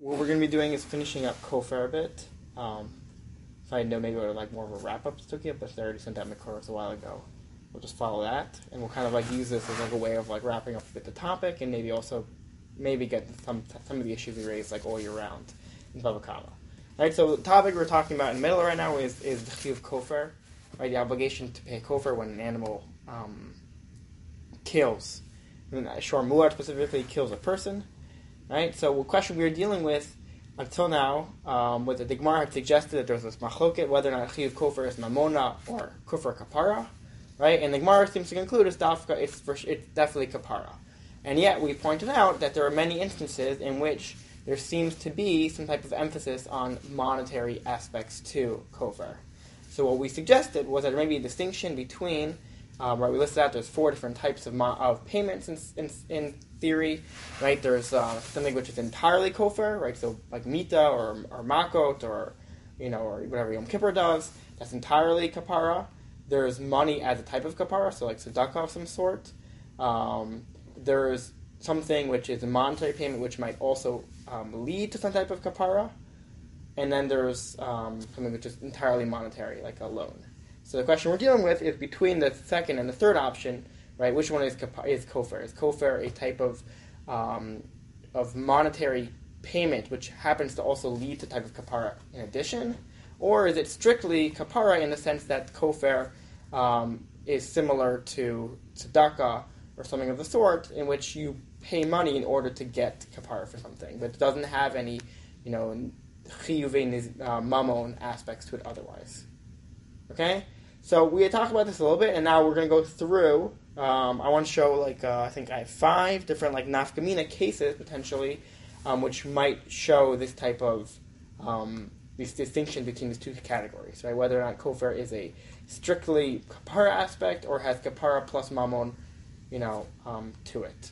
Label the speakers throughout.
Speaker 1: what we're going to be doing is finishing up Kofar a bit. So I know maybe we're like more of a wrap-up to Sugya, but I already sent out Makoros a while ago. We'll just follow that, and we'll kind of like use this as like a way of like wrapping up with the topic, and maybe also get some of the issues we raised like all year round in Bava Kama. Right, so the topic we're talking about in the middle right now is the Chiyuv Kofar, right? The obligation to pay Kofar when an animal kills. Shor Mu'at specifically kills a person, right? So the question we were dealing with until now was that the Gemara had suggested that there's this machloket whether or not Chiyuv Kofar is mamona or Kufar Kapara, right? And the Gemara seems to conclude it's definitely Kapara. And yet we pointed out that there are many instances in which there seems to be some type of emphasis on monetary aspects to Kofar. So what we suggested was that there may be a distinction between, right, we listed out there's 4 different types of payments in theory, right? There's something which is entirely Kofar, right? So like Mita or Makot or whatever Yom Kippur does, that's entirely Kapara. There's money as a type of Kapara, so like tzedakah of some sort. There's something which is a monetary payment which might also lead to some type of kapara, and then there's something which is entirely monetary, like a loan. So the question we're dealing with is between the second and the third option, right? Which one is kofar? Is kofar a type of monetary payment which happens to also lead to type of kapara in addition, or is it strictly kapara in the sense that kofar is similar to tzedakah or something of the sort, in which you pay money in order to get kapara for something, but it doesn't have any, chiyuvei mamon aspects to it otherwise. Okay? So we had talked about this a little bit, and now we're going to go through, I want to show, I think I have 5 different, nafkamina cases, potentially, which might show this type of, this distinction between these 2 categories, right? Whether or not kofar is a strictly kapara aspect, or has kapara plus mamon, to it.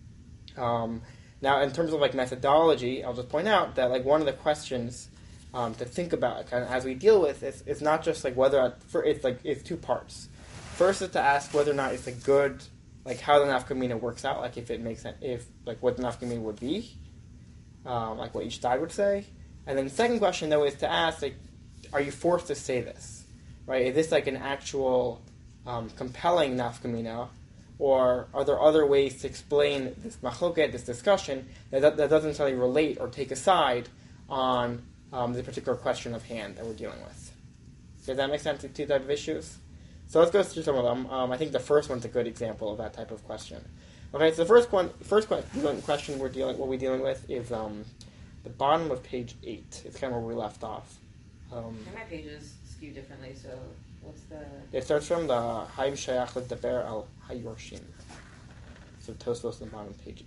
Speaker 1: Now, in terms of methodology, I'll just point out that one of the questions to think about kind of as we deal with this is not just whether it's 2 parts. First is to ask whether or not it's a good how the nafkamina works out, if it makes sense, what the nafkamina would be, what each side would say, and then the second question though is to ask are you forced to say this, right? Is this an actual compelling nafkamina? Or are there other ways to explain this machloket, this discussion, that doesn't necessarily relate or take a side on the particular question of hand that we're dealing with? Does that make sense to 2 types of issues? So let's go through some of them. I think the first one's a good example of that type of question. Okay, so the first question we're dealing with is the bottom of page 8. It's kind of where we left off.
Speaker 2: And my pages skew differently, so what's the...
Speaker 1: It starts from the Haim Shayach L'Daber Al Hayorshim. So Tosfos on the bottom of page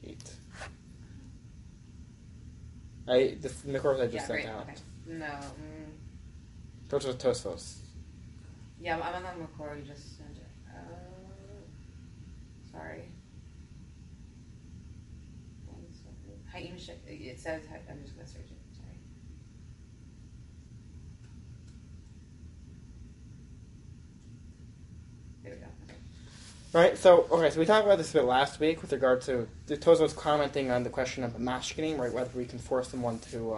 Speaker 1: 8. This Mikros I just sent out.
Speaker 2: Okay. No.
Speaker 1: Tosfos.
Speaker 2: Yeah, I'm on the Mikor, you just sent it. Sorry. Haim Shayach, it says, I'm just going to search it. Sorry. There we go. Okay.
Speaker 1: Right, so we talked about this a bit last week with regard to the Tosfos commenting on the question of the mashkinim, right? Whether we can force someone to,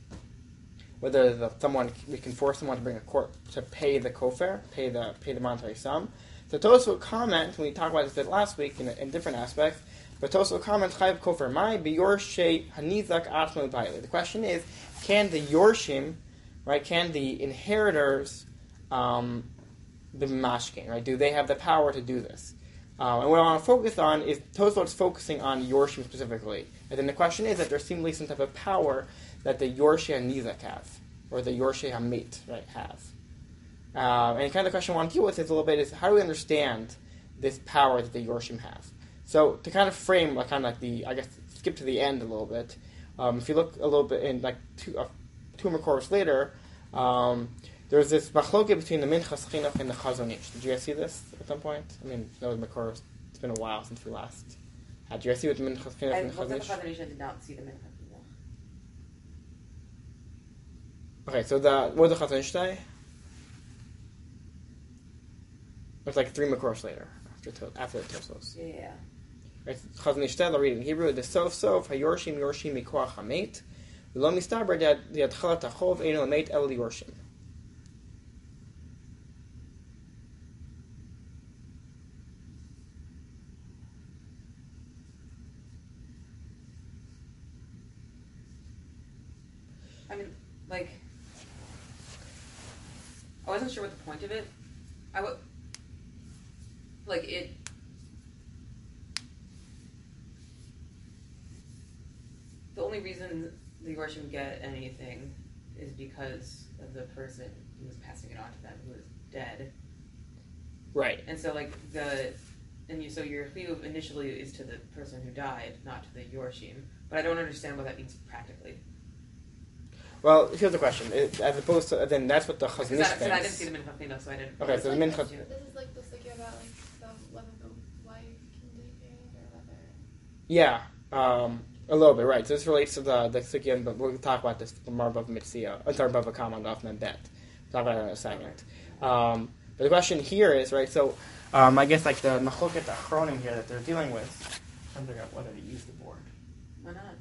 Speaker 1: we can force someone to bring a court to pay the kofar, pay the monetary sum. So Tosfos comment, when we talked about this a bit last week in different aspects, but Tosfos comments chayav kofar mai biyorshei hanizak atma b'ayli. The question is, can the yorshim, right? Can the inheritors the mashkin, right? Do they have the power to do this? And what I want to focus on is Tosfos focusing on Yorshim specifically. And then the question is that there seems to be some type of power that the Yorshei HaNizak have, or the Yorshei HaMeit, right, have. And kind of the question I want to deal with is a little bit is how do we understand this power that the Yorshim have? So to kind of frame, skip to the end a little bit. If you look a little bit in two Makoros later, there's this machloket between the Minchas Chinuch and the Chazon Ish. Did you guys see this at some point? I mean, that was Makoros. It's been a while since we last had. Did you guys see what the Minchas Chinuch and the Chazon Ish?
Speaker 2: I did not see the Minchas Chinuch.
Speaker 1: Okay, so what did the Chazon Ish say? It's 3 Makoros later, after the Tosfos.
Speaker 2: Yeah.
Speaker 1: Right, Chazon Ish said, I'll read it in Hebrew, the Sof Hayorshim Yorshim Mikoach HaMeit, ולא מסתבר להתחלת החוב אינו למת אלא ליורשים.
Speaker 2: I mean, like, I wasn't sure what the point of it. It. The only reason the Yorshim get anything is because of the person who was passing it on to them, who was dead.
Speaker 1: Right.
Speaker 2: And so, so your chiyuv initially is to the person who died, not to the Yorshim. But I don't understand what that means practically.
Speaker 1: Well, here's the question. As opposed to, then that's what the Chazon Ish thinks.
Speaker 2: I didn't see the Mincha Chino, so I didn't.
Speaker 1: Okay, so the Mincha.
Speaker 3: This is like the sugya about whether the wife can take it or whether.
Speaker 1: Yeah, a little bit, right. So this relates to the sugya, but we'll talk about this more above Mitzia. Above Kama and off Bet. We'll talk about it in a second. But the question here is, right, so I guess like the Machloket Achronim here that they're dealing with, I'm figuring out whether to use the board.
Speaker 2: Why not?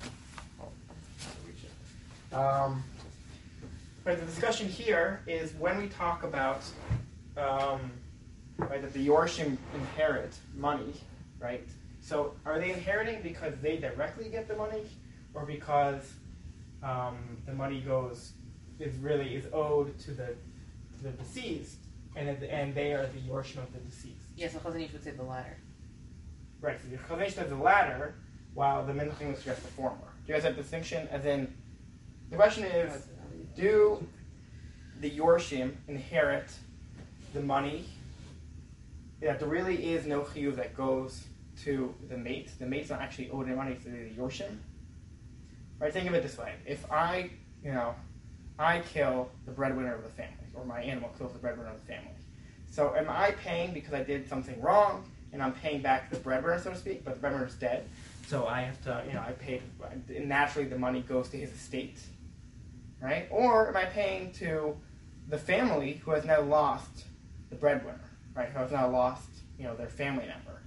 Speaker 1: But the discussion here is when we talk about right, that the Yorshim inherit money, right? So are they inheriting because they directly get the money, or because the money is owed to the deceased, and they are the Yorshim of the deceased?
Speaker 2: Yes, the Chazon Ish would say the latter.
Speaker 1: Right. So the Chazon Ish says the latter, while the Minchim would suggest the former. Do you guys have a distinction? As in, the question is, do the Yorshim inherit the money? That there really is no chiyuv that goes to the mate. The mate's not actually owed any money to the Yorshim. Right? Think of it this way: if I kill the breadwinner of the family, or my animal kills the breadwinner of the family, so am I paying because I did something wrong, and I'm paying back the breadwinner, so to speak, but the breadwinner's dead? So I have to, I paid, naturally the money goes to his estate, right? Or am I paying to the family who has now lost the breadwinner, right? Who has now lost, their family member.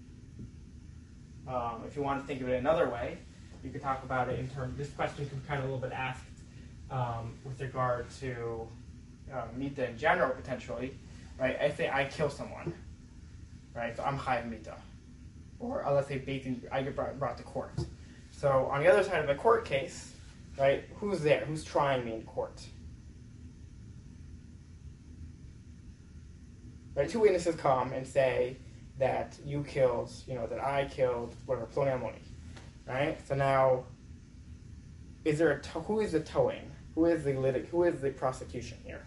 Speaker 1: If you want to think of it another way, you could talk about it in terms, this question could kind of a little bit asked with regard to Mita in general, potentially, right? I say I kill someone, right? So I'm Chayav Mita. Or let's say I get brought to court. So on the other side of a court case, right, who's there? Who's trying me in court? Right, two witnesses come and say that you killed, that I killed, whatever, Ploni Almoni. Right? So now, who is the towing? Who is the prosecution here?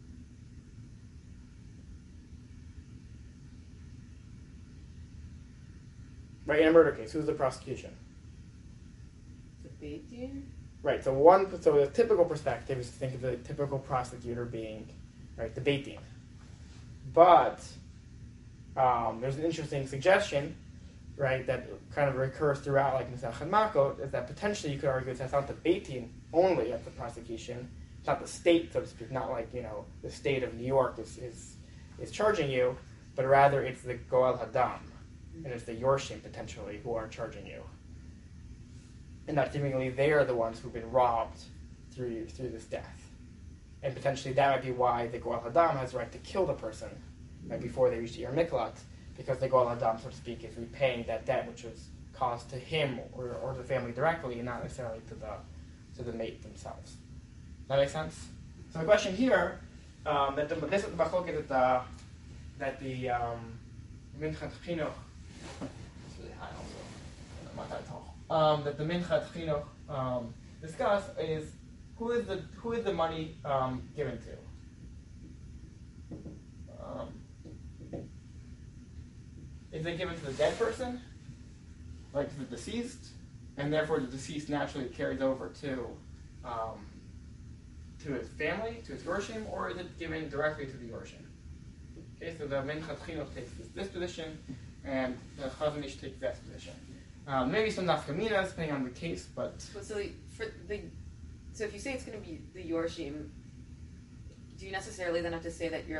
Speaker 1: Right, in a murder case, who's the prosecution?
Speaker 2: The Beit Din?
Speaker 1: Right, so the typical perspective is to think of the typical prosecutor being, right, the Beit Din. But there's an interesting suggestion, right, that kind of recurs throughout, like Masechet Makot, is that potentially you could argue that's not the Beit Din only as the prosecution. It's not the state, so to speak, not like, the state of New York is charging you, but rather it's the Goel Hadam. And it's the Yorshim, potentially, who are charging you. And that seemingly they are the ones who've been robbed through this death. And potentially that might be why the Goel Hadam has the right to kill the person right before they reach the Yer Miklat, because the Goel Hadam, so to speak, is repaying that debt which was caused to him or the family directly, and not necessarily to the mate themselves. Does that make sense? So the question here, this is the machloket that the Minchat Chinuch, it's really high also, not that tall, that the Minchat Chinuch discuss is who is the money given to? Is it given to the dead person, like to the deceased, and therefore the deceased naturally carries over to his family, to his Yorshim, or is it given directly to the Yorshim? Okay, so the Minchat Chinuch takes this position, and the Chazon Ish takes that position. Maybe some nafkaminas, depending on the case, but...
Speaker 2: So if you say it's going to be the Yorshim, do you necessarily then have to say that you're,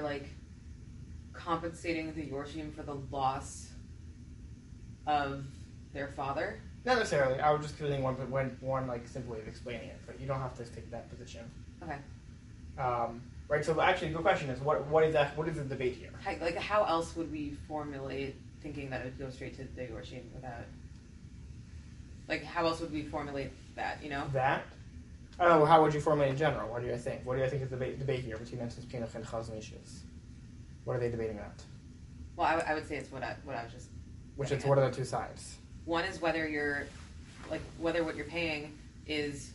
Speaker 2: compensating the Yorshim for the loss of their father?
Speaker 1: Not necessarily. I was just giving one like simple way of explaining it, but you don't have to take that position.
Speaker 2: Okay.
Speaker 1: Right. So actually, the question is, what is that? What is the debate here?
Speaker 2: How else would we formulate thinking that it would go straight to the Yorshim without? Like, how else would we formulate that? You know.
Speaker 1: That. I don't know. How would you formulate in general? What do you think? What do you think is the debate here between Ensis Pinuch and Chazon Ishus? What are they debating about?
Speaker 2: Well, I would say it's what I was just.
Speaker 1: Which is what are the two sides?
Speaker 2: One is whether whether what you're paying is,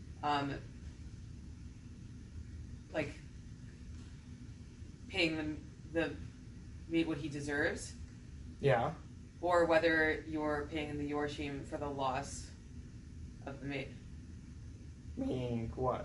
Speaker 2: like, paying the meat what he deserves.
Speaker 1: Yeah.
Speaker 2: Or whether you're paying the Yorshim for the loss of the meat.
Speaker 1: Meaning what?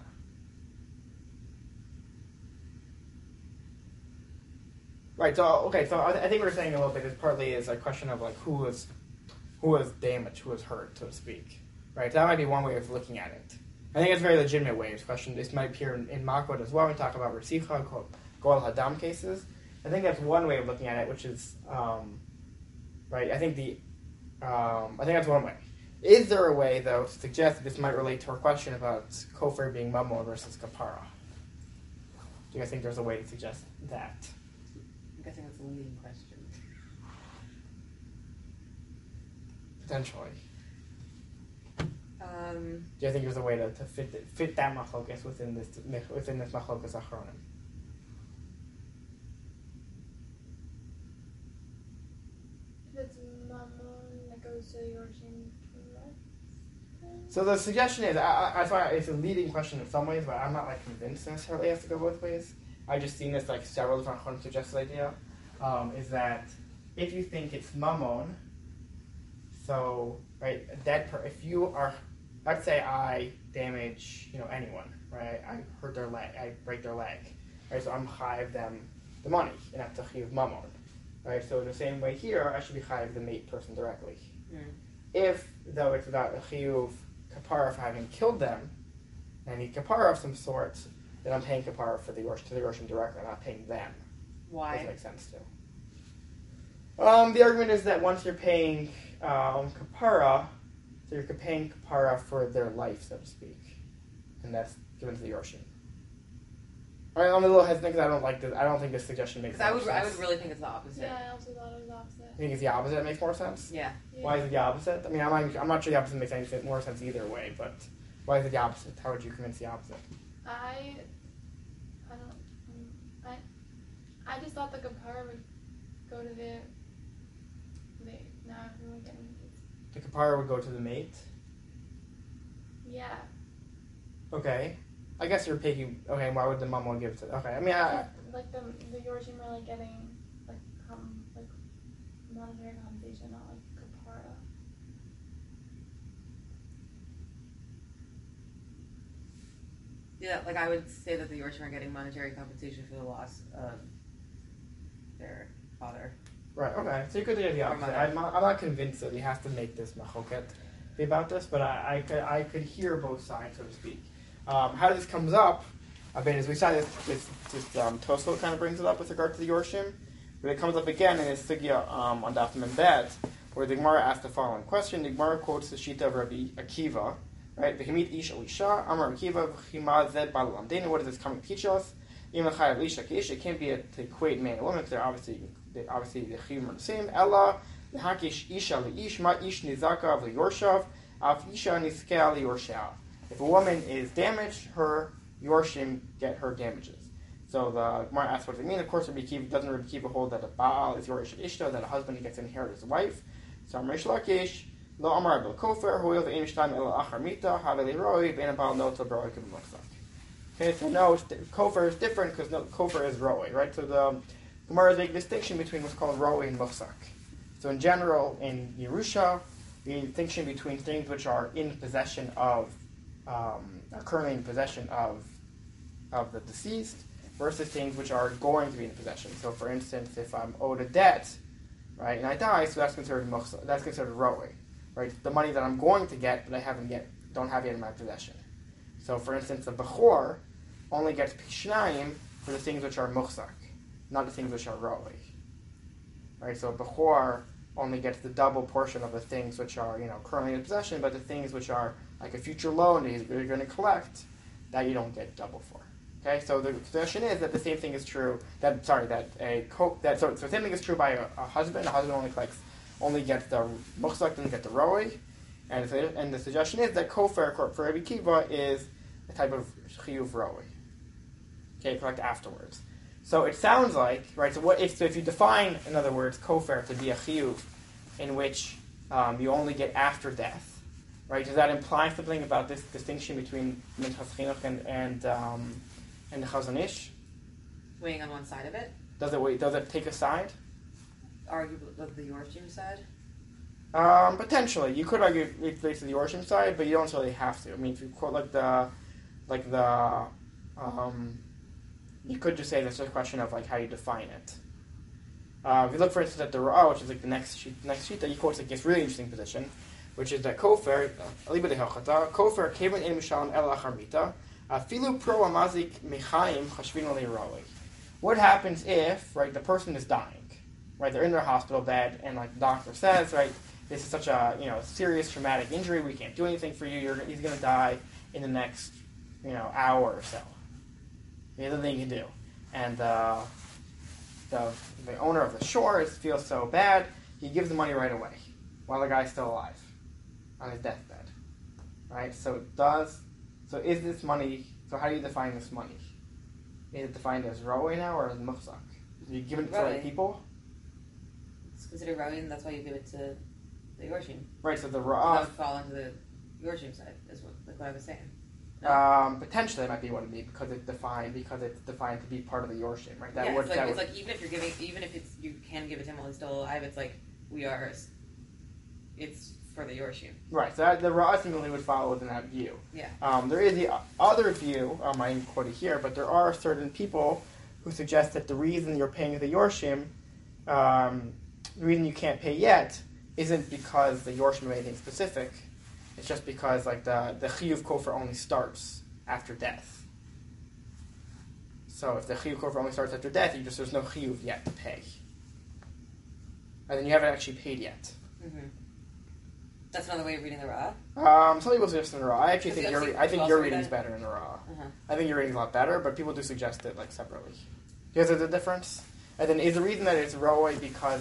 Speaker 1: Right. So okay. So I think we're saying a little bit is partly is a question of like who was damaged, who was hurt, so to speak. Right. So that might be one way of looking at it. I think it's a very legitimate way. This question. This might appear in Makot as well. We talk about Resicha, Goel Hadam cases. I think that's one way of looking at it, which is right. I think that's one way. Is there a way, though, to suggest that this might relate to our question about kofar being mamon versus kapara? Do you guys think there's a way to suggest that?
Speaker 2: I'm guessing that's a leading question.
Speaker 1: Potentially.
Speaker 2: Um,
Speaker 1: Do you think there's a way to fit that machlokas within this machlokas achronim?
Speaker 3: If it's Mammon that goes to Yorshim.
Speaker 1: So the suggestion is, I find it's a leading question in some ways, but I'm not like convinced necessarily it has to go both ways. I've just seen this like several different achronim suggest this idea, is that if you think it's mammon, so right, if you are, let's say I damage anyone, right? I hurt their leg, I break their leg, right? So I'm chayiv them the money, and that's a chiyuv mammon, right? So the same way here, I should be chayiv the mate person directly. If though it's about a chiyuv kapara for having killed them, and I need kapara of some sort, then I'm paying kapara to the Yorshim directly. I'm not paying them.
Speaker 2: Why?
Speaker 1: Doesn't make sense too. The argument is that once you're paying kapara, so you're paying kapara for their life, so to speak, and that's given to the Yorshim. I'm a little hesitant because I don't think this suggestion makes sense.
Speaker 2: I would really think it's the opposite.
Speaker 3: Yeah, I also thought it was the opposite.
Speaker 1: You think it's the opposite that makes more sense?
Speaker 2: Yeah.
Speaker 1: Why is it the opposite? I mean, I'm not sure the opposite makes any more sense either way, but why is it the opposite? How would you convince the opposite?
Speaker 3: I just thought the kapara would go to the mate. Now everyone getting
Speaker 1: The kapara would go to the mate?
Speaker 3: Yeah.
Speaker 1: Okay. I guess you're picking. Okay, why would the mom give it to? Okay, I mean,
Speaker 3: like the Yorshim are like getting like monetary compensation, not like kapara.
Speaker 2: Yeah, like I would say that the Yorshim are getting monetary compensation for the loss of their father.
Speaker 1: right. Okay, so you could do the opposite. I'm not convinced that he has to make this machoket be about this, but I could hear both sides, so to speak. How this comes up, as we saw, this Tosfot kind of brings it up with regard to the Yorshim, but it comes up again in his sugya on Daf Mem Bet, where the Gemara asks the following question. The Gemara quotes the Shita of Rabbi Akiva, right? V'himit ish elisha, Amar Akiva, v'chima zed bal lamdenu. What does this coming to teach us? Even chayav elisha keish. It can't be to equate man and woman because they're obviously the chiyuvim are the same. Ella l'hakish isha leish ma ish nizaka v'yorshav af isha nizkea liyorshav. If a woman is damaged, her Yorshim get her damages. So the Gemara asks what does it mean. Of course, Rabbi Akiva hold that a Baal is Yorish Ishta, that a husband gets to inherit his wife. So Amar Reish Lakish, Lo Amar Bil Kofer, Hoil Ve'im Shtam Ela Achar Mita, Haveli Roi, Ve'en Baal Nota Broi Kivim Motzak. Okay, so no, Kofer is different because Kofer is Roi, right? So the Gemara is making a distinction between what's called Roi and Motzak. So in general, in Yerusha, the distinction between things which are in possession of are currently in possession of the deceased versus things which are going to be in possession. So, for instance, if I'm owed a debt, right, and I die, so that's considered roi, right? The money that I'm going to get, but I don't have yet in my possession. So, for instance, a bechor only gets pishnayim for the things which are muchzak, not the things which are roi, right? So, a bechor only gets the double portion of the things which are, currently in possession, but the things which are like a future loan that you're going to collect, that you don't get double for. Okay, so the suggestion is that the same thing is true. So the same thing is true by a husband. A husband only gets the muchzak, doesn't get the roi, and the suggestion is that kofer for Rabbi Kiva is a type of chiyuv roi. Okay, collect afterwards. So it sounds like, right, so if you define, in other words, kofer to be a chiyuv in which you only get after death, right, does that imply something about this distinction between Minchas Chinuch and the Chazon Ish?
Speaker 2: Weighing on one side of it?
Speaker 1: Does it take a side?
Speaker 2: Argue the Yorshim side?
Speaker 1: Potentially. You could argue it relates to the Yorshim side, but you don't necessarily have to. I mean, if you quote you could just say that's just a question of like how you define it. If you look, for instance, at the Ra'ah, which is like the next sheet that he quotes like this really interesting position, which is that kofer, kofer kevan in mishalim el acharmita, filu pro amazik mechaim chashvin le'roi. What happens if, right, the person is dying, right, they're in their hospital bed, and like the doctor says, right, this is such a serious traumatic injury, we can't do anything for you. He's going to die in the next hour or so. There's nothing you can do, and the owner of the shore feels so bad, he gives the money right away while the guy's still alive on his deathbed, right? So is this money? So how do you define this money? Is it defined as roi now or as muchzak? You give it to the right people?
Speaker 2: It's considered roi, and that's why you give it to the Yorshim.
Speaker 1: Right. So the
Speaker 2: That
Speaker 1: ra'ah
Speaker 2: would fall into the Yorshim side, is what I was saying.
Speaker 1: potentially that might be what it means because it's defined to be part of the Yorshim, right?
Speaker 2: It's like even if you can give it to him while he's still alive, it's like it's for the Yorshim.
Speaker 1: Right. So the Ra'ah seemingly would follow within that view.
Speaker 2: Yeah.
Speaker 1: There is the other view. I didn't quote it here, but there are certain people who suggest that the reason you're paying the Yorshim, the reason you can't pay yet, isn't because the Yorshim made anything specific. It's just because like the Chiyuv Kofer only starts after death. So if the Chiyuv Kofer only starts after death, there's no Chiyuv yet to pay. And then you haven't actually paid yet.
Speaker 2: Mm-hmm. That's another way of reading the Ra'ah?
Speaker 1: Some people suggest in the Ra'ah. I actually think your reading's
Speaker 2: that?
Speaker 1: better in the Ra'ah.
Speaker 2: Uh-huh.
Speaker 1: I think your reading's a lot better, but people do suggest it like separately. Is there the difference? And then is the reason that it's Roi because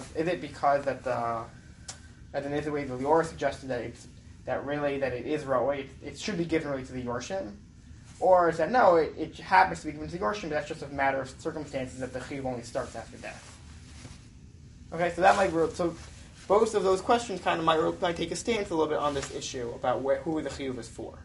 Speaker 1: and then is the way the Lior suggested that it is Roi, it should be given really to the Yorshim? Or is that no, it happens to be given to the Yorshim, but that's just a matter of circumstances that the Chiyuv only starts after death. Okay, so that might both of those questions kind of might take a stance a little bit on this issue about who the Chiyuv is for.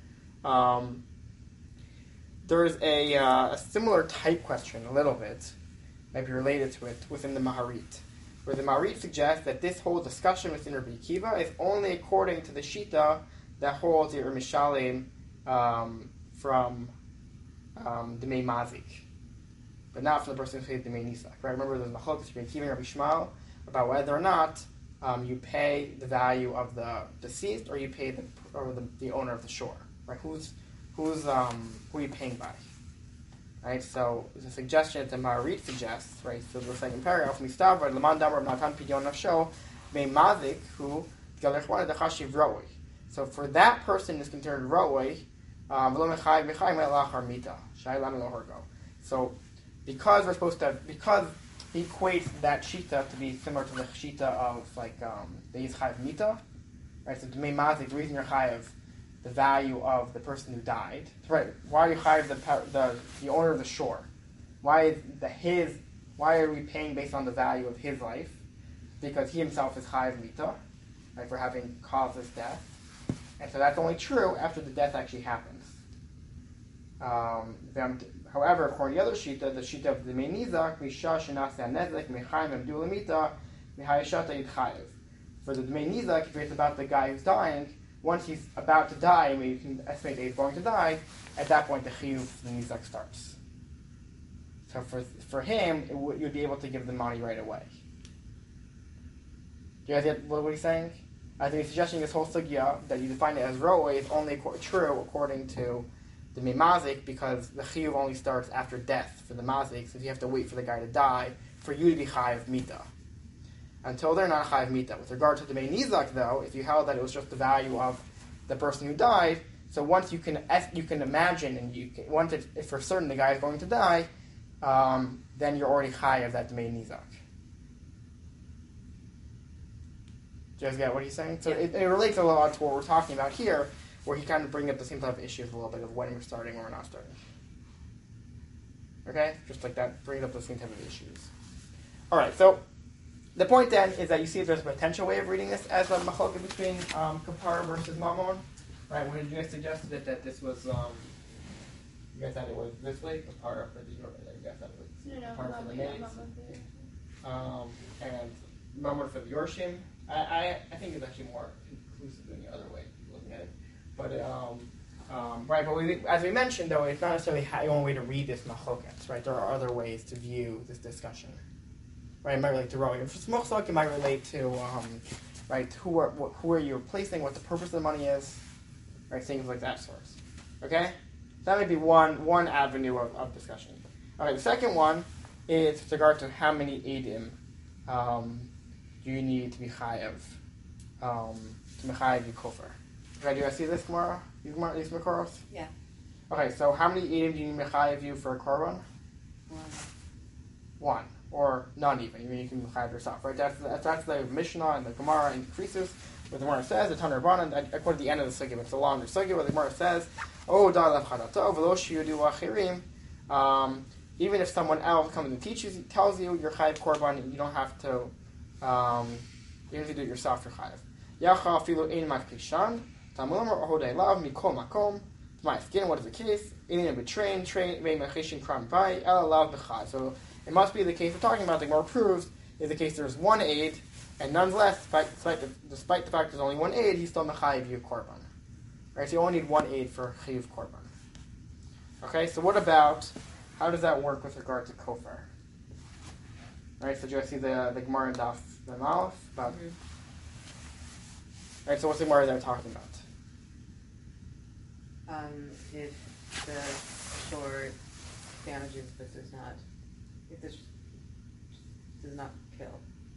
Speaker 1: There's a similar type question, a little bit, might be related to it, within the Maharit, where the Maharit suggests that this whole discussion within Rabbi Akiva is only according to the Shita that holds the Mishalim from the Mei Mazik, but not from the person who paid the Mei Nisak. Right? Remember, there's Machlokes between Akiva and Rabbi Shmuel about whether or not you pay the value of the deceased or you pay the owner of the shore. Right? Who are you paying by? Right? So the suggestion that the Maharit suggests, right? So the second paragraph, Mistav, Laman Damar Natan Pidyon Nafsho, Mei Mazik, who Galechwana Dechashiv Roi. So for that person is considered Roi, so because he equates that shita to be similar to the shita of the Yischayev Mita, right? So to Mei Mazik, the reason you're chayev the value of the person who died, right? Why are you chayev the owner of the shore? Why are we paying based on the value of his life? Because he himself is chayev Mita, right? For having caused this death. And so that's only true after the death actually happens. However, according to the other shita, the shita of the Mei Nizak, Misha Shenasa Nezek, Mechaim Abdul Mita, Mehayashata Yidchayev. For the Mei Nizak, if it's about the guy who's dying, once he's about to die, when you can estimate that he's going to die, at that point the Chiyuv, the Nizak starts. So for him, you'd be able to give the money right away. Do you guys get what he's saying? I think he's suggesting this whole sugya that you define it as Roi is only true according to the Mei Mazik because the Chiyuv only starts after death for the Mazik, since you have to wait for the guy to die for you to be Chayev Mita. until they're not chayav mita. With regard to the Dmei Nizak, though, if you held that it was just the value of the person who died, so once you can imagine, and once if for certain the guy is going to die, then you're already chayav that Dmei Nizak. Do you guys get what he's saying? So it relates a lot to what we're talking about here, where he kind of brings up the same type of issues a little bit of when we're starting or we're not starting. Okay? Just like that brings up the same type of issues. Alright, so the point then is that you see there's a potential way of reading this as a machlokes between kapara versus mammon. Right, when you guys suggested that this was, you guys thought it was this way, kapara for the you guys thought it was kapara for the maids. And mammon for the yorshim. I think it's actually more inclusive than the other way looking at it. But right, but as we mentioned, though, it's not necessarily the only way to read this machlokes, right? There are other ways to view this discussion. Right, it might relate to rowing. If it's machlokes, it might relate to right, who are you replacing, what the purpose of the money is, right? Things like that sort. Okay, that might be one avenue of discussion. All right, the second one is with regard to how many edim do you need to be chayav to mechayev yikofer. Okay, do you guys see this Gemara? These Makoros?
Speaker 2: Yeah.
Speaker 1: Okay, so how many edim do you need mechayev you for a korban? One. Or none even. You mean you can mechayev yourself, right? That's the Mishnah and the Gemara increases. Where the Gemara says, the Tanur Rabbanan, according to the end of the sugya, it's a longer sugya, where the Gemara says, "Oh, da'alav chadato, v'lo shiyudu achirim." Even if someone else comes and tells you you're chayav korban, you don't have to. You have to do it yourself. You're chayav. Yacha afilu ein makpishan. Tamulam or hodei lav mikol makom. My skin. What is the case? Ein betrain train may machishin kram bai ela lav bechad. So it must be the case we're talking about. The Gemara proves is the case there's one aid. And nonetheless, despite the fact there's only one aid, he's still mechayev you korban. Right? So you only need one aid for chiyuv korban. Okay, so what about, how does that work with regard to kofar? Right, so do you guys see the Gemara in Daf Aleph? About, right, so what's the Gemara they're talking about?
Speaker 2: If the shore damages, but if this does not kill.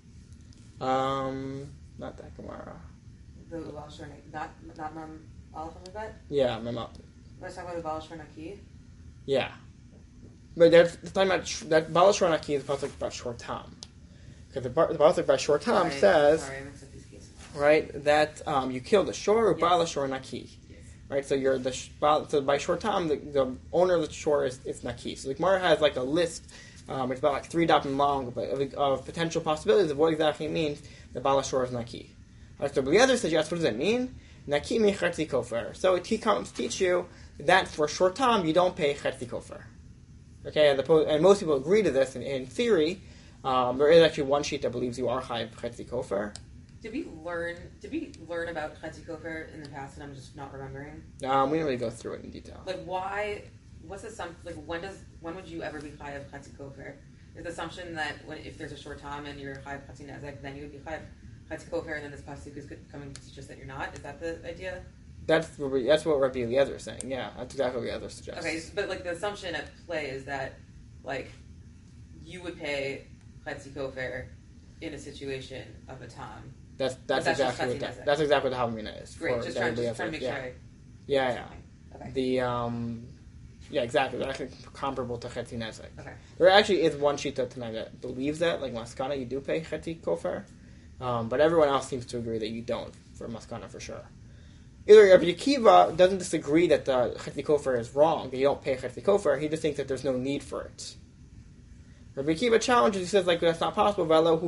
Speaker 1: Not that Gemara.
Speaker 2: The Baal Shor not Mem Aleph of that?
Speaker 1: Yeah, Mem Aleph.
Speaker 2: Let's talk about the Baal Shor Naki.
Speaker 1: Yeah. But that's talking about, that Baal Shor Naki is the pasuk about Shor Tam. Because the pasuk about Shor Tam says,
Speaker 2: sorry, I mixed up these cases.
Speaker 1: Right, that you kill the shore or Baal Shor Naki.
Speaker 2: Yes.
Speaker 1: Right, so by Shor Tam, the owner of the shore is Naki. So the Gemara has like a list. It's about like 3 dapim long of potential possibilities of what exactly it means that Baal Shor is Naki. Right, so Eliezer suggests, what does that mean? Naki mi chetzi kofer. So he comes to teach you that for a short time you don't pay chetzi kofer. Okay, and most people agree to this in theory. There is actually one sheet that believes you are chayav chetzi kofer.
Speaker 2: Did we learn about chetzi kofer in the past, and I'm just not remembering?
Speaker 1: We didn't really go through it in detail.
Speaker 2: Like, why? What's the when would you ever be chayav chetzi kofer? Is the assumption that if there's a short time and you're chayav chetzi nezek, then you would be chayav chetzi kofer, and then this pasuk is coming to teach us that you're not? Is that the idea? That's
Speaker 1: what Rabbi Eliezer is saying. Yeah, that's exactly what Eliezer suggests.
Speaker 2: Okay, but like the assumption at play is that like you would pay chetzi kofer in a situation of a time. That's exactly what the Havamina is.
Speaker 1: Great,
Speaker 2: just trying to make sure.
Speaker 1: Yeah.
Speaker 2: Okay.
Speaker 1: Yeah, exactly. They're actually comparable to Chetzi Nezek.
Speaker 2: Okay.
Speaker 1: There actually is one Shita tonight that believes that, like Maskana, you do pay Chetzi Kofer, but everyone else seems to agree that you don't for Maskana for sure. Either Rabbi Akiva doesn't disagree that the Chetzi Kofer is wrong, that you don't pay Chetzi Kofer, he just thinks that there's no need for it. Rabbi Akiva challenges, he says, like, that's not possible.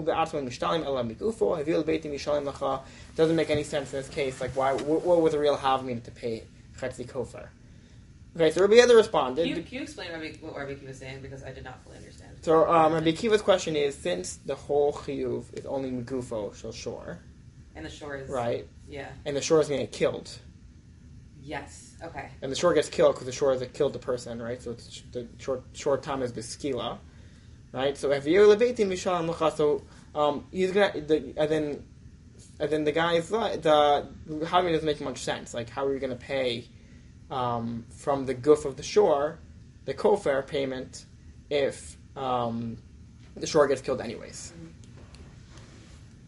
Speaker 1: Doesn't make any sense in this case. Like, why? What was the real Havamina to pay Chetzi Kofer? Okay, so Rabbi Yehuda responded.
Speaker 2: Can you explain what Rabbi Akiva was saying, because I did not fully understand.
Speaker 1: So Rabbi Akiva's question is, since the whole chiyuv is only megufo shel shor,
Speaker 2: and the shore is
Speaker 1: right,
Speaker 2: yeah,
Speaker 1: and the shore is going to get killed.
Speaker 2: Yes. Okay.
Speaker 1: And the shore gets killed because the shore has killed the person, right? So it's the short time is biskila, right? So if you're levating mishalim l'cha, so he's gonna and then the guy is the Havamina doesn't make much sense. Like, how are you going to pay? From the goof of the shore, the kofer payment, if the shore gets killed anyways.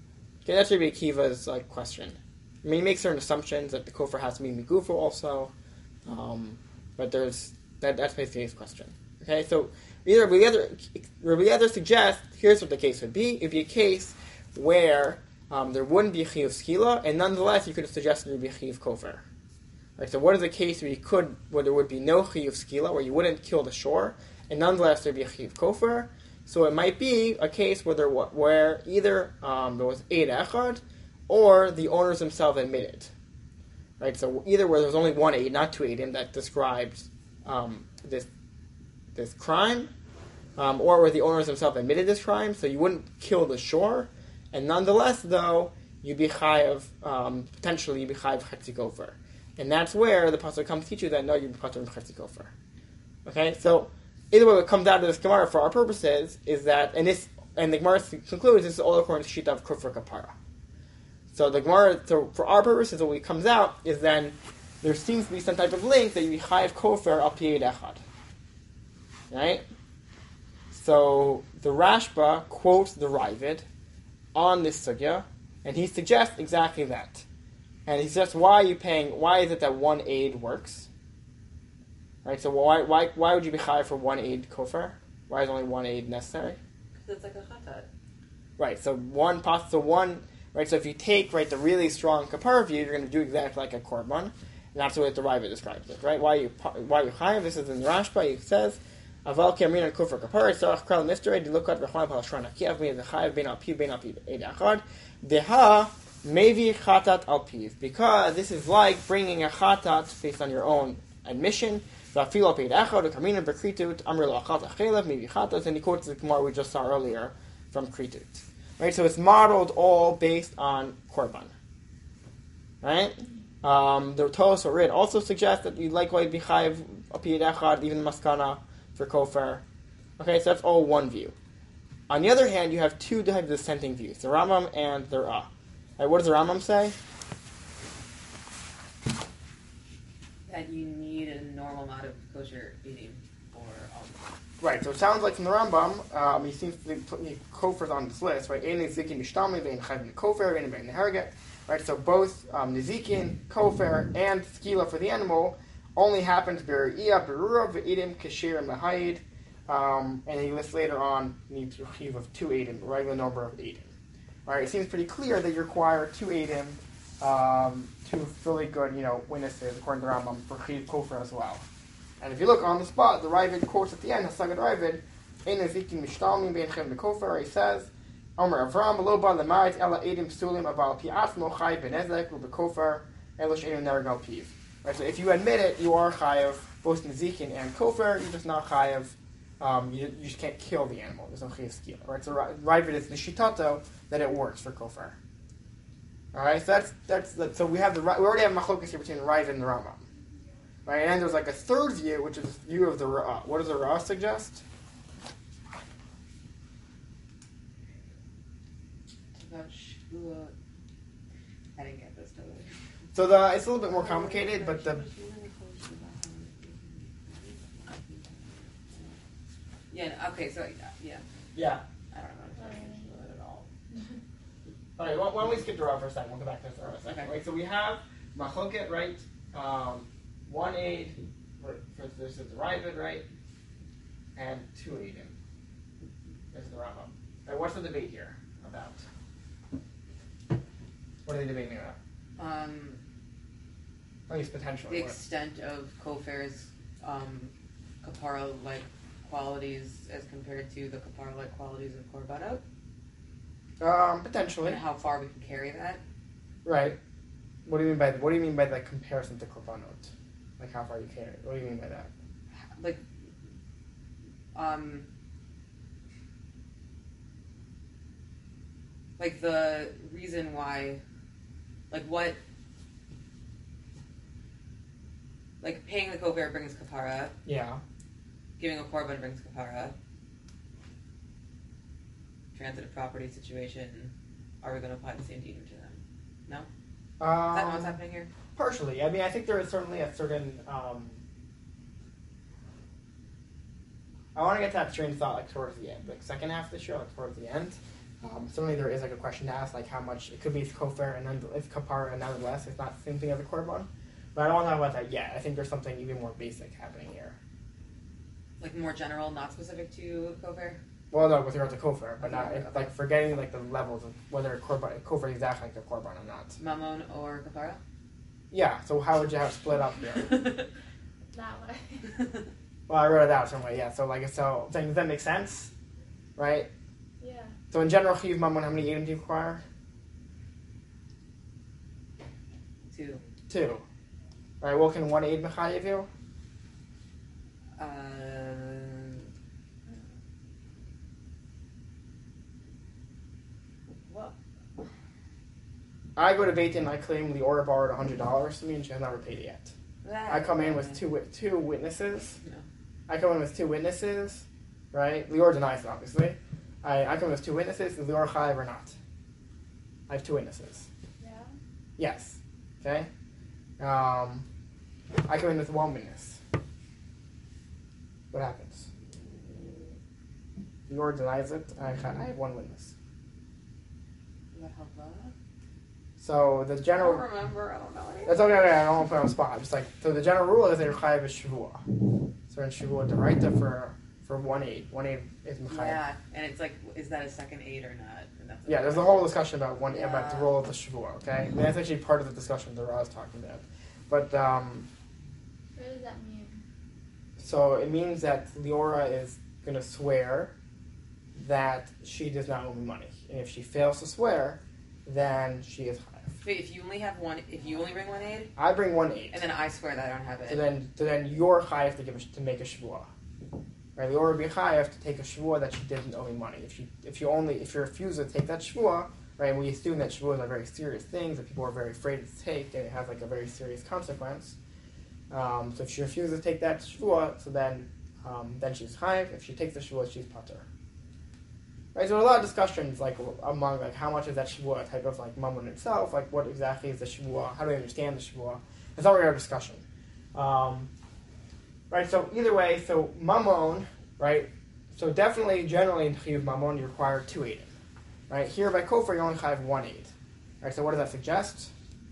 Speaker 1: Okay, that's Rabbi Akiva's question. I mean, he makes certain assumptions that the kofar has to be migufu also, but that's basically his question. Okay, so either Rabbi Eliezer suggests here's what the case would be. It'd be a case where there wouldn't be a chiyuv skila, and nonetheless you could have suggested there would be a chiyuv kofar. Right, so what is the case where there would be no chiyuv skila, where you wouldn't kill the shore, and nonetheless there'd be a chiyuv kofar? So it might be a case where either there was eid echad, or the owners themselves admitted. Right, so either where there's only one eid, not two eidim, that described this crime, or where the owners themselves admitted this crime, so you wouldn't kill the shore, and nonetheless, though, you'd be chayav, potentially you'd be chayav chetzi gopher. And that's where the pasuk comes to teach you that no, you'd be patur chetzi gopher. Okay, so either way, what comes out of this Gemara for our purposes is that, and the Gemara concludes this is all according to Shita of Kufr Kapara. So the Gemara, so for our purposes, what comes out is then there seems to be some type of link that you be chayav kofar al pi eid echad. Right? So the Rashba quotes the Ravid on this sugya, and he suggests exactly that. And he suggests why is it that one aid works? Right, so why would you be chayav for one aid kofar? Why is only one aid necessary?
Speaker 2: Because it's like a chatat.
Speaker 1: Right, so right, so if you take the really strong kapara view, you're going to do exactly like a korban, and that's the way the Ravid describes it. Right, why you chayav? This is in the Rashba. He says, "Aval ki amrin kufar kapara tzarach kral misterei dilukat v'chlan palashrana ki avmi v'chayav ben al pi eid echad deha mevi chatat al piv," because this is like bringing a chatat based on your own admission. And he quotes the Gemara we just saw earlier from Kritut. Right, so it's modeled all based on korban. Right, the Toos or Rid also suggests that you likewise be chayav apiyad echad, even maskana for kofar. Okay, so that's all one view. On the other hand, you have two types of dissenting views: the Rambam and the Ra. Right, what does the Rambam say?
Speaker 2: That you need a normal amount of kosher eating for
Speaker 1: Right, so it sounds like from the Rambam, he seems to be kofers on this list, right? Ein nizikin mishtami, vein chayv kofer, vein vein neherget. Right, so both nizikin, kofer, and skila for the animal only happens b're'iyah, b'rura, v'edim, kashir, and mahayid. And he lists later on needs a chiv of 2 edim, a regular number of edim. Right, it seems pretty clear that you require 2 edim, 2 really good, witnesses, according to the Rambam, for chiv kofer as well. And if you look on the spot, the Ravid quotes at the end, Hasagad Ravid, Ein Ezikin Mishtalmi Ben Chem Bekofer, he says, Omer Avram, Lo Ba Lemarit Ela Edim Psulim Aval Pi Atzmo Chai Ben Ezek Bekofer, Elosh Edim Nergal Piv. Right, so if you admit it, you are chayav both Nezikin and Kofer, you're just not chayav, you just can't kill the animal, there's no chayav skila. Right, so Ravid is the shitato that it works for Kofer. Alright, so so we already have machlokas here between the Ravid and the Rambam. Right, and there's like a third view, which is the view of the Ra'ah. What does the Ra'ah suggest?
Speaker 2: About Shvuot. I didn't get this totally.
Speaker 1: So it's a little bit more complicated, but
Speaker 2: okay, so yeah.
Speaker 1: Yeah.
Speaker 2: I don't know Shvuot at all.
Speaker 1: All right, why don't we skip the Ra'ah for a second? We'll come back to this in a second.
Speaker 2: Okay.
Speaker 1: Right, so we have machloket, right? 1 aid for this is the Ravid, right? And 2 aidim. This is the Rambam. Right, what's the debate here about? What are they debating about? At least potentially.
Speaker 2: The extent of Kofer's kapara-like qualities as compared to the kapara-like qualities of korbanot.
Speaker 1: Potentially.
Speaker 2: And how far we can carry that.
Speaker 1: Right. What do you mean by the comparison to korbanot? Like how far you carry it? What do you mean by that?
Speaker 2: Like the reason why, what, paying the kofer brings kapara.
Speaker 1: Yeah.
Speaker 2: Giving a korban brings kapara. Transitive property situation. Are we going to apply the same deed to them? No? Is that not what's happening here?
Speaker 1: Partially. I mean, I think there is certainly a certain. I want to get to that train of thought towards the end, second half of the show, towards the end. Certainly there is like a question to ask, like how much it could be kofar and then it's kapara and nonetheless it's not the same thing as a korban. But I don't want to talk about that yet. I think there's something even more basic happening here.
Speaker 2: Like more general, not specific to kofar?
Speaker 1: Well, no, with regard to kofar, but not
Speaker 2: Okay.
Speaker 1: like forgetting like the levels of whether kofar is exactly like a korban or not.
Speaker 2: Mammon or kapara?
Speaker 1: Yeah. So how would you have split up here?
Speaker 3: That way.
Speaker 1: Well, I wrote it out some way. Yeah. So like so, does that make sense? Right.
Speaker 3: Yeah.
Speaker 1: So in general, chiyuv mammon, how many edim do you require?
Speaker 2: 2.
Speaker 1: 2. Right. What can 1 eid mechayev you?
Speaker 2: What?
Speaker 1: I go to Beit Din, I claim Leora borrowed $100 from me and she has never paid it yet. I come in with two witnesses.
Speaker 2: No.
Speaker 1: I come in with 2 witnesses, right? Leora denies it, obviously. I come in with 2 witnesses. Is Leora chayav or not? I have 2 witnesses.
Speaker 3: Yeah.
Speaker 1: Yes. Okay. I come in with 1 witness. What happens? Leora denies it. I have 1 witness. So the
Speaker 2: I
Speaker 1: general.
Speaker 2: don't remember. I don't know.
Speaker 1: That's okay. I don't want to put it on the spot. Just like so, the general rule is that you're chayav is shavua. So in shavua deraita for 1 aid. 1 aid is mechayev.
Speaker 2: Yeah, and it's like, is that a second aid or not? And that's
Speaker 1: Yeah, there's a whole discussion about about the
Speaker 2: Yeah.
Speaker 1: role of the shavua. Okay, and that's actually part of the discussion that I was talking about. But
Speaker 3: What does that mean?
Speaker 1: so it means that Leora is going to swear that she does not owe me money, and if she fails to swear, then she is chayav.
Speaker 2: Wait, if you only have one, if you only bring 1 aid,
Speaker 1: I bring 1 aid.
Speaker 2: and then I swear that I don't have it.
Speaker 1: So then you're chayav to make a shavua. Right, Leora would be chayav to take a shavua that she didn't owe me money. If you refuse to take that shavua, right, we assume that shavuos are very serious things that people are very afraid to take, and it has like a very serious consequence. So if she refuses to take that shavua, so then she's chayav. If she takes the shavua, she's pater. Right, so there are a lot of discussions like among like how much is that shavua a type of like mammon itself, like what exactly is the shavua, how do we understand the shavua? It's not really our discussion. Right, so either way, so mammon, right, so definitely generally in chiyuv mammon you require 2 eidim. Right, here by kofar you only have 1 aid. Right, so what does that suggest?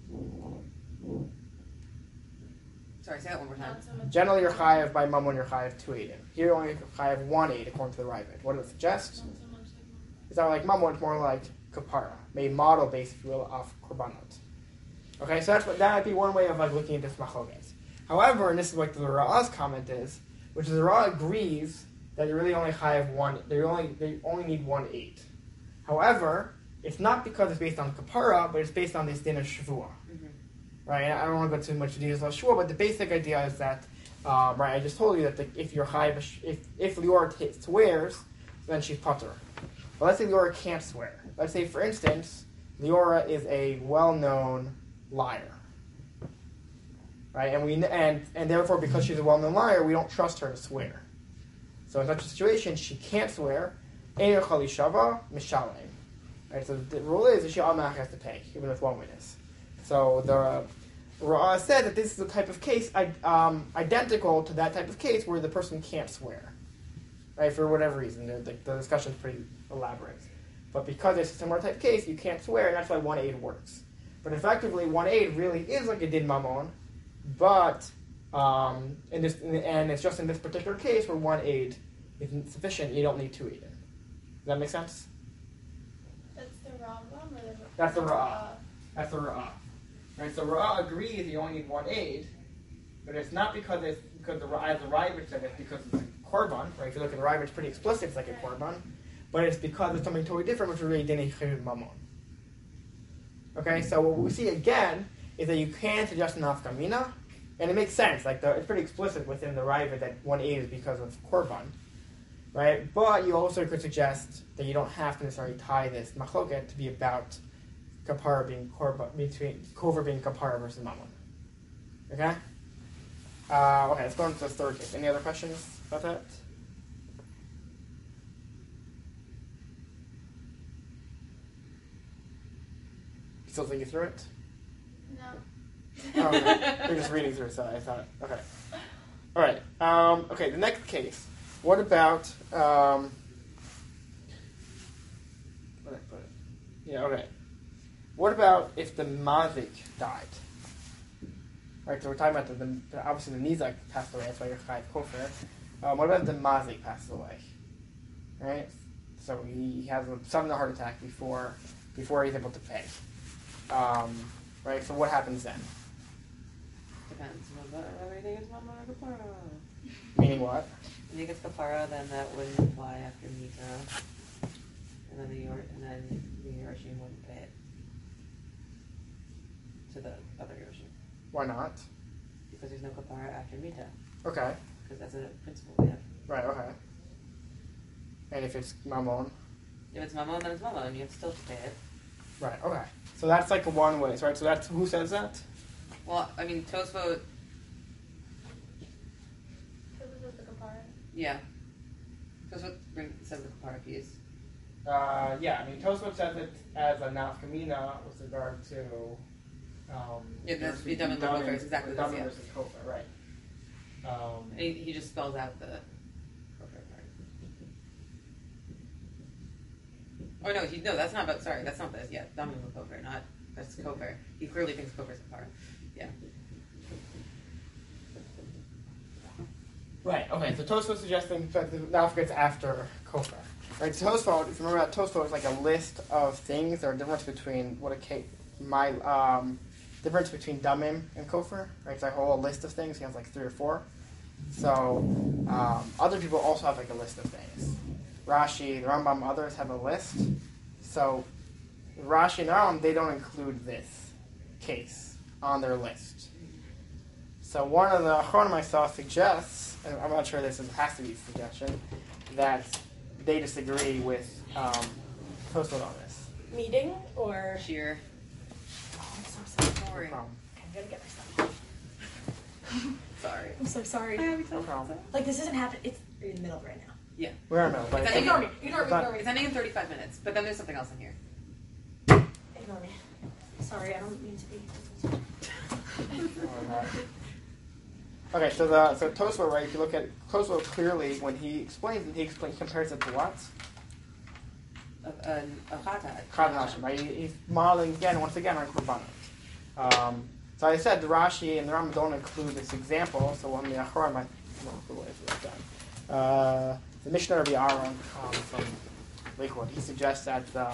Speaker 2: Sorry, say that one more time.
Speaker 3: Not so much.
Speaker 1: Generally you're chayav by mammon you're chayav 2 eidim. Here you only chayav 1 aid according to the Ravid. What does it suggest?
Speaker 3: Not so much like mom.
Speaker 1: It's not like mammon, it's more like kapara, made model based, if you will, of korbanot. Okay, so that might be one way of like looking at this machlokas. However, and this is what the Ra'ah's comment is, which is the Ra'ah agrees that you really only have 1. They only need 1 aid. However, it's not because it's based on kapara, but it's based on this din of shavua.
Speaker 2: Mm-hmm.
Speaker 1: Right? And I don't want to go too much into details about shavua, but the basic idea is that, right? I just told you that if you're chayav, if Leora swears, then she's pater. But let's say Leora can't swear. Let's say, for instance, Leora is a well-known liar. Right, and therefore, because she's a well-known liar, we don't trust her to swear. So in such a situation, she can't swear. Ein chali shava mishalem. Right, so the rule is that she automatically has to pay, even with 1 witness. So the Ra'ah said that this is the type of case identical to that type of case where the person can't swear, right? For whatever reason, the discussion is pretty elaborate. But because it's a similar type of case, you can't swear, and that's why 1 aid works. But effectively, 1 aid really is like a din mammon. But and it's just in this particular case where 1 aid isn't sufficient. You don't need 2 aid. Does that make sense?
Speaker 3: That's the Rambam or the
Speaker 1: That's the Ra'ah. That's the Ra'ah. Right. So Ra'ah agrees you only need 1 aid, but it's not because the Ravid said it's because it's a korban. Right. If you look at the Ravid, it's pretty explicit. It's like a korban, but it's because it's something totally different, which is really dinei chiyuv mammon. Okay. So what we see again is that you can't suggest an nafkamina, and it makes sense. Like it's pretty explicit within the Ravid that 1 aid is because of korban, right? But you also could suggest that you don't have to necessarily tie this machloket to be about kapara being korban, between kofar being kapara versus mammon. Okay. Okay. Let's go on to the 3rd case. Any other questions about that? Still thinking through it?
Speaker 3: No.
Speaker 1: Oh, okay. You're just reading through it, so I thought, okay. All right. Okay, the next case. What about Yeah, okay. What about if the mazik died? Right, so we're talking about obviously the nizak passed away, that's why you're chayiv kofar. What about if the mazik passes away? Right? So he has a sudden heart attack before he's able to pay. Right, so what happens then?
Speaker 2: Depends. Everything is mama kapara.
Speaker 1: Meaning what?
Speaker 2: When he gets kapara, then that wouldn't apply after Mita. And then the Yerushim wouldn't pay it to the other Yerushim.
Speaker 1: Why not?
Speaker 2: Because there's no kapara after Mita.
Speaker 1: Okay.
Speaker 2: Because that's a principle we have.
Speaker 1: Right, okay. And if it's mamon?
Speaker 2: If it's mamon, then it's mamon. You have still to pay it.
Speaker 1: Right, okay. So that's like a one way, right? So that's, who says that?
Speaker 2: Well, I mean, Tosfot,
Speaker 3: This is the kapara.
Speaker 2: yeah. Tosfot says the kapara piece.
Speaker 1: Yeah, I mean, Tosfot says it as a nafkamina with regard to...
Speaker 2: Yeah, that's Vidam and Kofar is exactly this, yeah.
Speaker 1: versus Kofar, right.
Speaker 2: And he just spells out the Kofar part. Oh, no, that's not about, sorry, that's not this, yeah, Dam and Kofar, not, that's Kofar. He clearly thinks Kofar's kapara. Yeah.
Speaker 1: Right, okay, so Tosfot suggesting that the nafka gets after Kofar. Right, so Tosfot, if you remember that, Tosfot is like a list of things. There are difference between difference between damim and kofar. Right, it's a whole list of things. He has like 3 or 4. So other people also have like a list of things. Rashi, the Rambam, others have a list. So Rashi and Rambam, they don't include this case on their list. So one of the Achronim I saw suggests, and I'm not sure this has to be a suggestion, that they disagree with Tosfot on this.
Speaker 4: Meeting or
Speaker 2: Sheer.
Speaker 4: Oh, I'm so sorry.
Speaker 2: Sorry.
Speaker 1: No problem.
Speaker 4: Okay, I'm gonna get myself.
Speaker 2: Sorry.
Speaker 4: I'm so sorry.
Speaker 1: No problem.
Speaker 4: Like this isn't happening. It's in the middle of right now.
Speaker 2: Yeah.
Speaker 1: We're in the middle, but
Speaker 2: It's
Speaker 1: it's-
Speaker 4: Ignore me. Ignore me.
Speaker 1: Fine.
Speaker 4: Ignore me.
Speaker 2: It's ending in 35 minutes, but then there's something else in here.
Speaker 4: Ignore me. Sorry, I don't mean to be.
Speaker 1: Okay, so Tosfot, right? If you look at Tosfot clearly, when he compares it to what?
Speaker 2: A chatat.
Speaker 1: Chad Hashim, right? He's modeling once again on Korbanot. So I said the Rashi and the Rambam don't include this example, so on the Achorim, I don't know what done. The Mishnah Rabbi Aaron from Lakewood, he suggests that I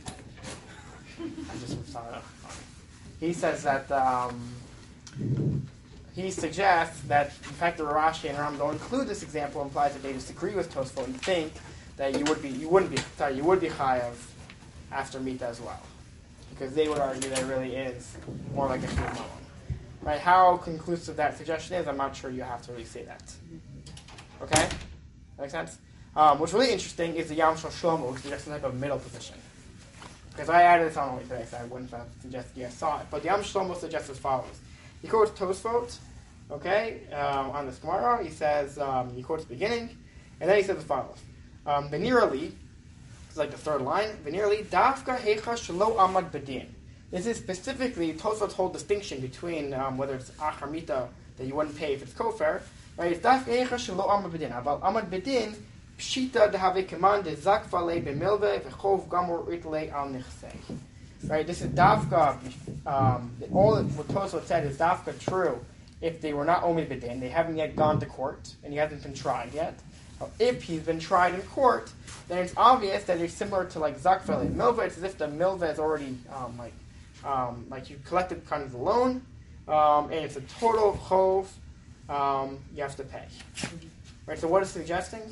Speaker 1: just saw it. He says that he suggests that in fact the Rashi and Rambam don't include this example implies that they disagree with Tosfot and think that you would be chayav after Mita as well, because they would argue that it really is more like a Shul Malon. Right? How conclusive that suggestion is, I'm not sure you have to really say that. Okay, that makes sense. What's really interesting is the Yam Shel Shlomo, which suggests some type of middle position. Because I added this on only today, so I wouldn't have suggested you guys saw it. But the Yam Shel Shlomo suggests as follows. He quotes Tosfot, okay, on this Gemara. He says, he quotes the beginning, and then he says as follows. Venirali, it's like the third line. Venirali, dafka hecha shelo amad bedin. This is specifically Tosfot's whole distinction between whether it's achar mita that you wouldn't pay if it's kofar, right? It's dafka hecha shelo amad bedin. About amad bedin, pshita dehave keman de zakva le b'milve v'chov gamor itle al nichsei. Right? This is dafka. All what Tosfot said is dafka true if they were not omid bedin. They haven't yet gone to court, and he hasn't been tried yet. If he's been tried in court, then it's obvious that it's similar to like zakva and milva. It's as if the milva is already like you collected kind of the loan, and it's a total chov. You have to pay. Right. So what is suggesting?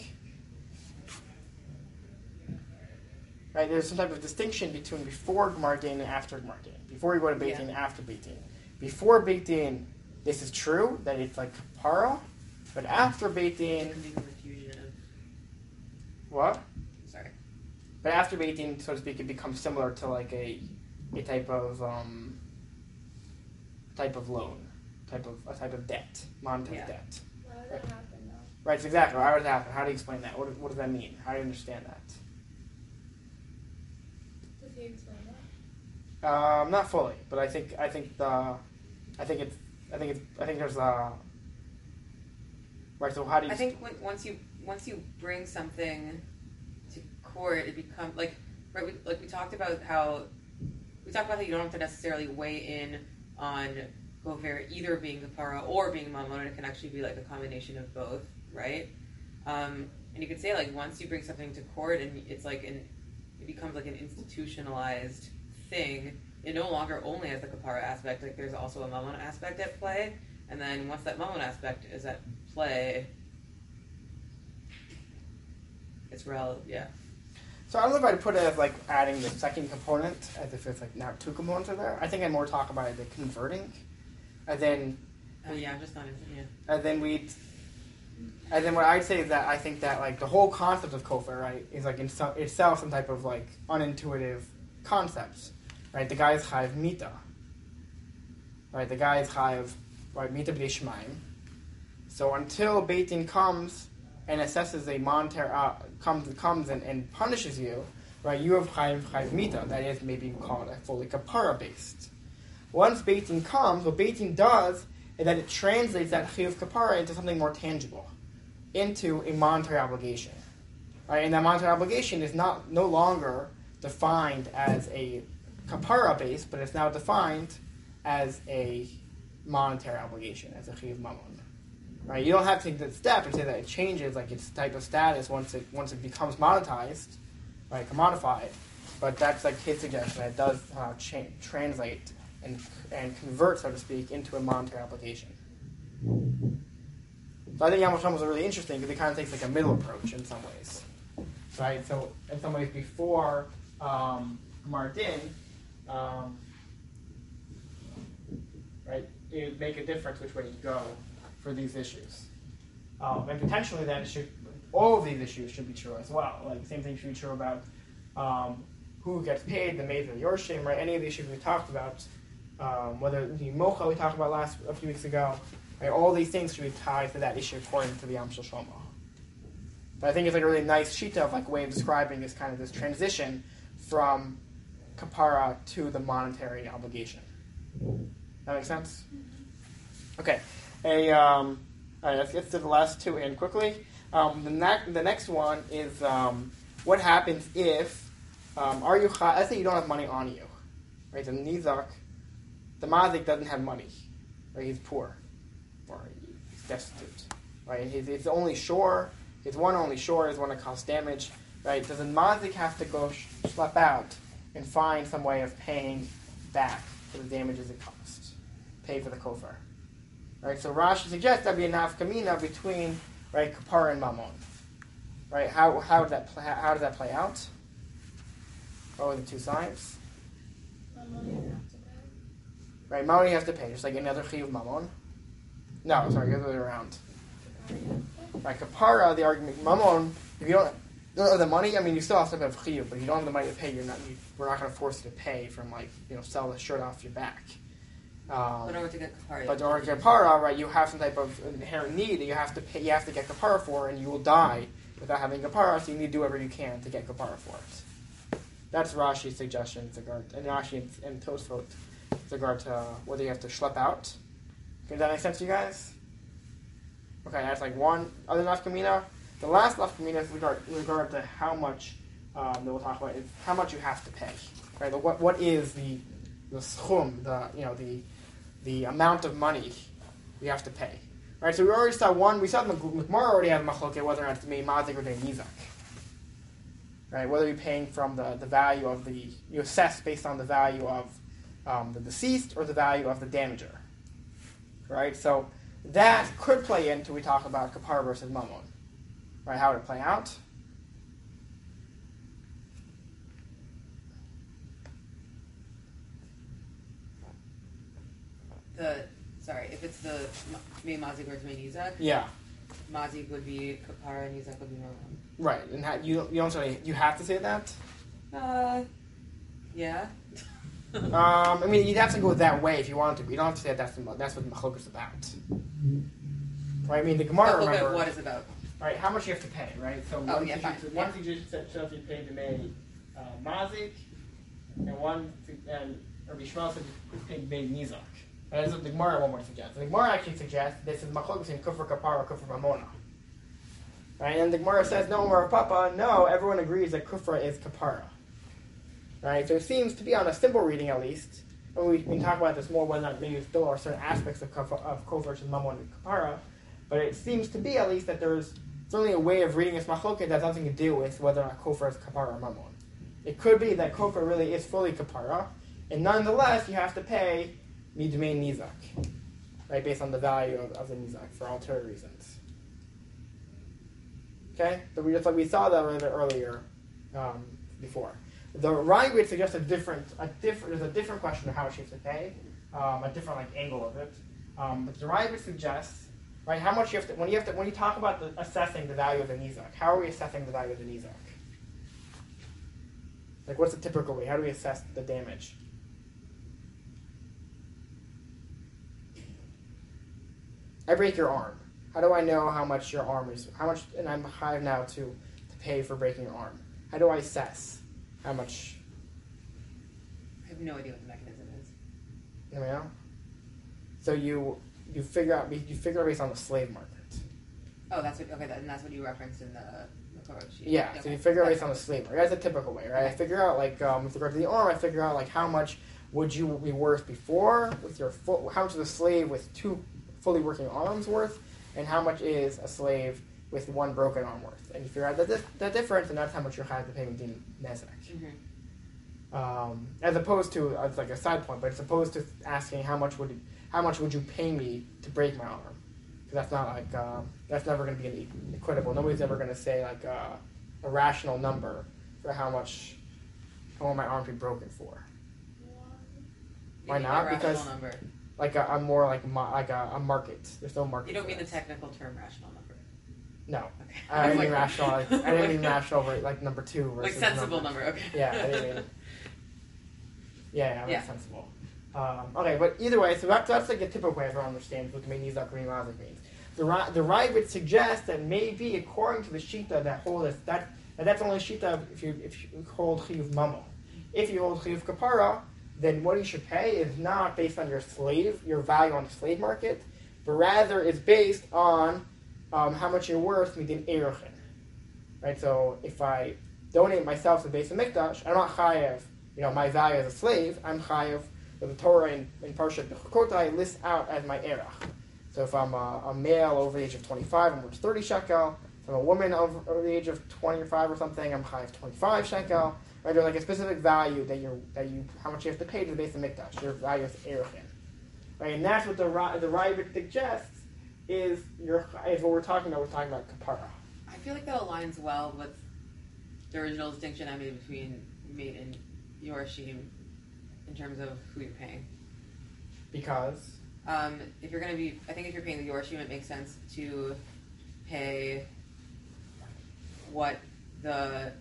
Speaker 1: Right. There's some type of distinction between before Gemar Din and after Gemar Din. Before you go to Beit Din, and after Beit Din. Before Beit Din, this is true that it's like kapara, but after Beit Din. What?
Speaker 2: Sorry.
Speaker 1: But after Beit Din, so to speak, it becomes similar to like a type of loan, a type of debt, monetary debt.
Speaker 3: Why would that happen though?
Speaker 1: Right. So exactly. How does it happen? How do you explain that? What does that mean? How do you understand that?
Speaker 3: Does he explain that?
Speaker 1: Not fully, but I think there's right. So how do you?
Speaker 2: I think once you bring something to court, it becomes like Right, we talked about how you don't have to necessarily weigh in on kofar either being kapara or being mamon. It can actually be like a combination of both, right? And you could say like once you bring something to court and it's like it becomes like an institutionalized thing. It no longer only has the kapara aspect. Like there's also a mamon aspect at play, and then once that mamon aspect is at play, it's relevant. Yeah.
Speaker 1: So I don't know if I'd put it as like adding the second component, as if it's like now two components are there. I think I'd more talk about it as converting, and then.
Speaker 2: Yeah, I'm just not. Yeah.
Speaker 1: And then what I'd say is that I think that like the whole concept of kofar, right, is like in itself some type of like unintuitive concepts, right? The guy is chayav mita, right? The guy is chayav, right, mita b'dei shemaim. So until Beit Din comes and assesses a monetary comes and punishes you, right? You have chayav mita. That is maybe called fully kapara based. Once Beit Din comes, what Beit Din does is that it translates that chiyuv kapara into something more tangible, into a monetary obligation, right? And that monetary obligation is no longer defined as a kapara base, but it's now defined as a monetary obligation, as a chiyuv mamon. Right? You don't have to take that step and say that it changes like its type of status once it becomes monetized, right, commodified. But that's like his suggestion. It does translate and convert, so to speak, into a monetary obligation. So I think Yom HaShom was really interesting because it kind of takes like a middle approach in some ways, right? So in some ways before Gemara Din, right, it would make a difference which way you go for these issues, and potentially then all of these issues should be true as well. Like the same thing should be true about who gets paid, the maids or the yorshim, right? Any of the issues we talked about, whether the mocha we talked about a few weeks ago, right? All these things should be tied to that issue according to the Yam Shel Shlomo. But I think it's like a really nice shita of like way of describing this kind of this transition from kapara to the monetary obligation. That makes sense? Okay. All right, let's get to the last two in quickly. The next one is what happens if let's say you don't have money on you, right? The nizak, the mazik doesn't have money, right? He's poor, or he's destitute, right? His only shore, his one only shore is one that caused damage, right? Does the mazik have to go schlep out and find some way of paying back for the damages it caused, pay for the kofar? Right, so Rashi suggests that'd be a nafkamina between, right, kapara and mamon. Right, how does that play out? What are the two sides? Right, mamon you have to pay, just like another chiyuv mamon. No, sorry, the other way around. Right, kapara, the argument, mamon, if you don't have the money, I mean, you still have to have chiyuv, but if you don't have the money to pay, we're not going to force you to pay from like, sell the shirt off your back.
Speaker 2: But in order to get kapara,
Speaker 1: right, you have some type of inherent need that you have to pay. You have to get kapara for, and you will die without having kapara. So you need to do whatever you can to get kapara for it. That's Rashi's suggestion, and Rashi and Tosfot, with regard to whether you have to schlep out. Does that make sense to you guys? Okay, that's like one other nafkamina. The last nafkamina is with regard to how much that we'll talk about is how much you have to pay. Right, what is the schum, the amount of money we have to pay. Right, so we already saw one, we saw the Gemara already have machloket whether or not it's mei mazik or nizak. Right, whether you're paying from the value of you assess based on the value of the deceased or the value of the damager. Right, so that could play into, we talk about kapara versus mamon. Right, how would it play out?
Speaker 2: If it's the mei mazik or it's mei nizak,
Speaker 1: yeah,
Speaker 2: mazik would be kapara and nizak would be mamon.
Speaker 1: Right, and you don't say you have to say that.
Speaker 2: Yeah.
Speaker 1: I mean, you'd have to go that way if you wanted to. But you don't have to say that's what the machlok is about. Right? I mean, the Gemara. Remember
Speaker 2: what is about.
Speaker 1: Right? How much you have to pay? Right? So one suggestion says you pay the mei mazik, and Rabbi Shmuel said you pay mei nizak. And that's what the Gemara one more suggests. The Gemara actually suggests this is machlok between kufr kapara, kufr mamona. Right? And the Gemara says no, Rav Papa. No, everyone agrees that kufra is kapara. right? So it seems to be on a simple reading at least. And we can talk about this more whether or not maybe still are certain aspects of kofar versus mamon and kapara. But it seems to be at least that there's certainly a way of reading this machloket that has nothing to do with whether or not kofar is kapara or mamon. It could be that kofar really is fully kapara, and nonetheless you have to pay midmei nizak, right, based on the value of the nizak for ulterior reasons. Okay, so we saw that a little bit earlier before. The Ryan would suggest there's a different question of how much you have to pay, a different angle of it. But the Ryan would suggest, right, how much you have to when you talk about assessing the value of the nizak. How are we assessing the value of the nizak? What's the typical way? How do we assess the damage? I break your arm. How do I know how much your arm is? How much? And I'm high now to pay for breaking your arm. How do I assess how much?
Speaker 2: I have no idea what the mechanism is.
Speaker 1: You know? So you figure out based on the slave market.
Speaker 2: Oh, that's what. Okay, and that's what you referenced in the code sheet.
Speaker 1: Yeah.
Speaker 2: Okay.
Speaker 1: So you figure out based on the slave market. That's a typical way, right?
Speaker 2: Okay.
Speaker 1: I figure out with regard to the arm, I figure out how much would you be worth before with your how much is a slave with 2 fully working arms worth, and how much is a slave with 1 broken arm worth, and you figure out that difference, and that's how much you're having to pay Medin Nezek. As opposed to as a side point, but it's opposed to asking how much would you pay me to break my arm, because that's not that's never going to be equitable. Nobody's ever going to say a rational number for how much I want my arm to be broken for. Why not? Because
Speaker 2: number.
Speaker 1: I'm more a market. There's no market.
Speaker 2: You don't mean the
Speaker 1: this.
Speaker 2: technical term rational number.
Speaker 1: No,
Speaker 2: Okay.
Speaker 1: I didn't mean rational. I didn't mean rational number 2 versus
Speaker 2: sensible number. Okay.
Speaker 1: Yeah, I didn't mean. Yeah,
Speaker 2: Yeah.
Speaker 1: sensible. Okay, but either way, so that's a typical way everyone understands what the main nizak green mazik means. The Ravid suggests that maybe according to the shita that holds that's only shita if you hold chiyuv mamo. If you hold chiyuv kapara, then what you should pay is not based on your value on the slave market, but rather is based on how much you're worth within Erochin. Right? So if I donate myself to the Beis HaMikdash, I'm not chayav, my value as a slave. I'm chayav, the Torah in Parshat Bechukotai lists out as my erach. So if I'm a male over the age of 25, I'm worth 30 shekel. If I'm a woman over the age of 25 or something, I'm chayav 25 shekel. Right? There's a specific value that you how much you have to pay to the Beis HaMikdash. Your value is erochin. Right? And that's what the Ravid suggests is what we're talking about. We're talking about kapara.
Speaker 2: I feel like that aligns well with the original distinction I made between Maid and Yorshim in terms of who you're paying.
Speaker 1: Because?
Speaker 2: If you're going to be, I think if you're paying the Yorshim, it makes sense to pay what the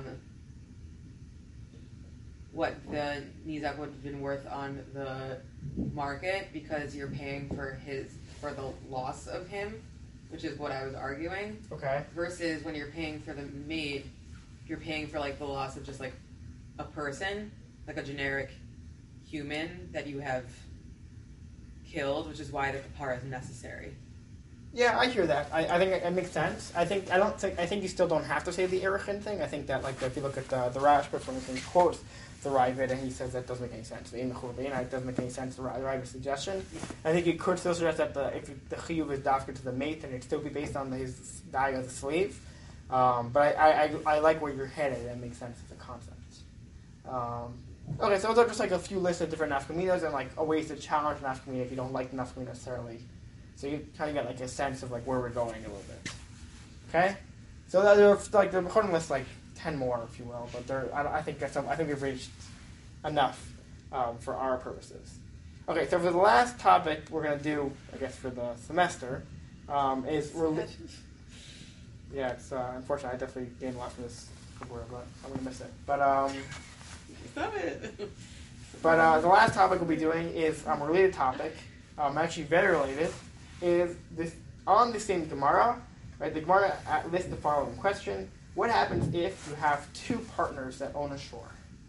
Speaker 2: Nizak would have been worth on the market, because you're paying for the loss of him, which is what I was arguing.
Speaker 1: Okay.
Speaker 2: Versus when you're paying for the maid, you're paying for the loss of just a person, a generic human that you have killed, which is why the kapara is necessary.
Speaker 1: Yeah, I hear that. I think it makes sense. I think you still don't have to say the erochin thing. I think that if you look at the Rashba, for instance, quotes the Ravid, and he says that doesn't make any sense. It doesn't make any sense. The Ravid's suggestion. I think you could still suggest that if the chiyuv is dafka to the mate, then it'd still be based on his value as a slave. But I like where you're headed. That makes sense as a concept. Okay, so those are just a few lists of different nafkaminas and a ways to challenge nafkamina if you don't like the nafkamina necessarily. So you kind of get a sense of where we're going a little bit. Okay, so there are the Mechonim lists 10 more, if you will, but I think we've reached enough for our purposes. Okay, so for the last topic we're going to do, I guess for the semester, is yeah, it's unfortunate. I definitely gained a lot from this word, but I'm going to miss it. But
Speaker 2: Stop it.
Speaker 1: But the last topic we'll be doing is a related topic, actually very related, is this on the same Gemara, right? The Gemara lists the following question: what happens if you have 2 partners that own a shore,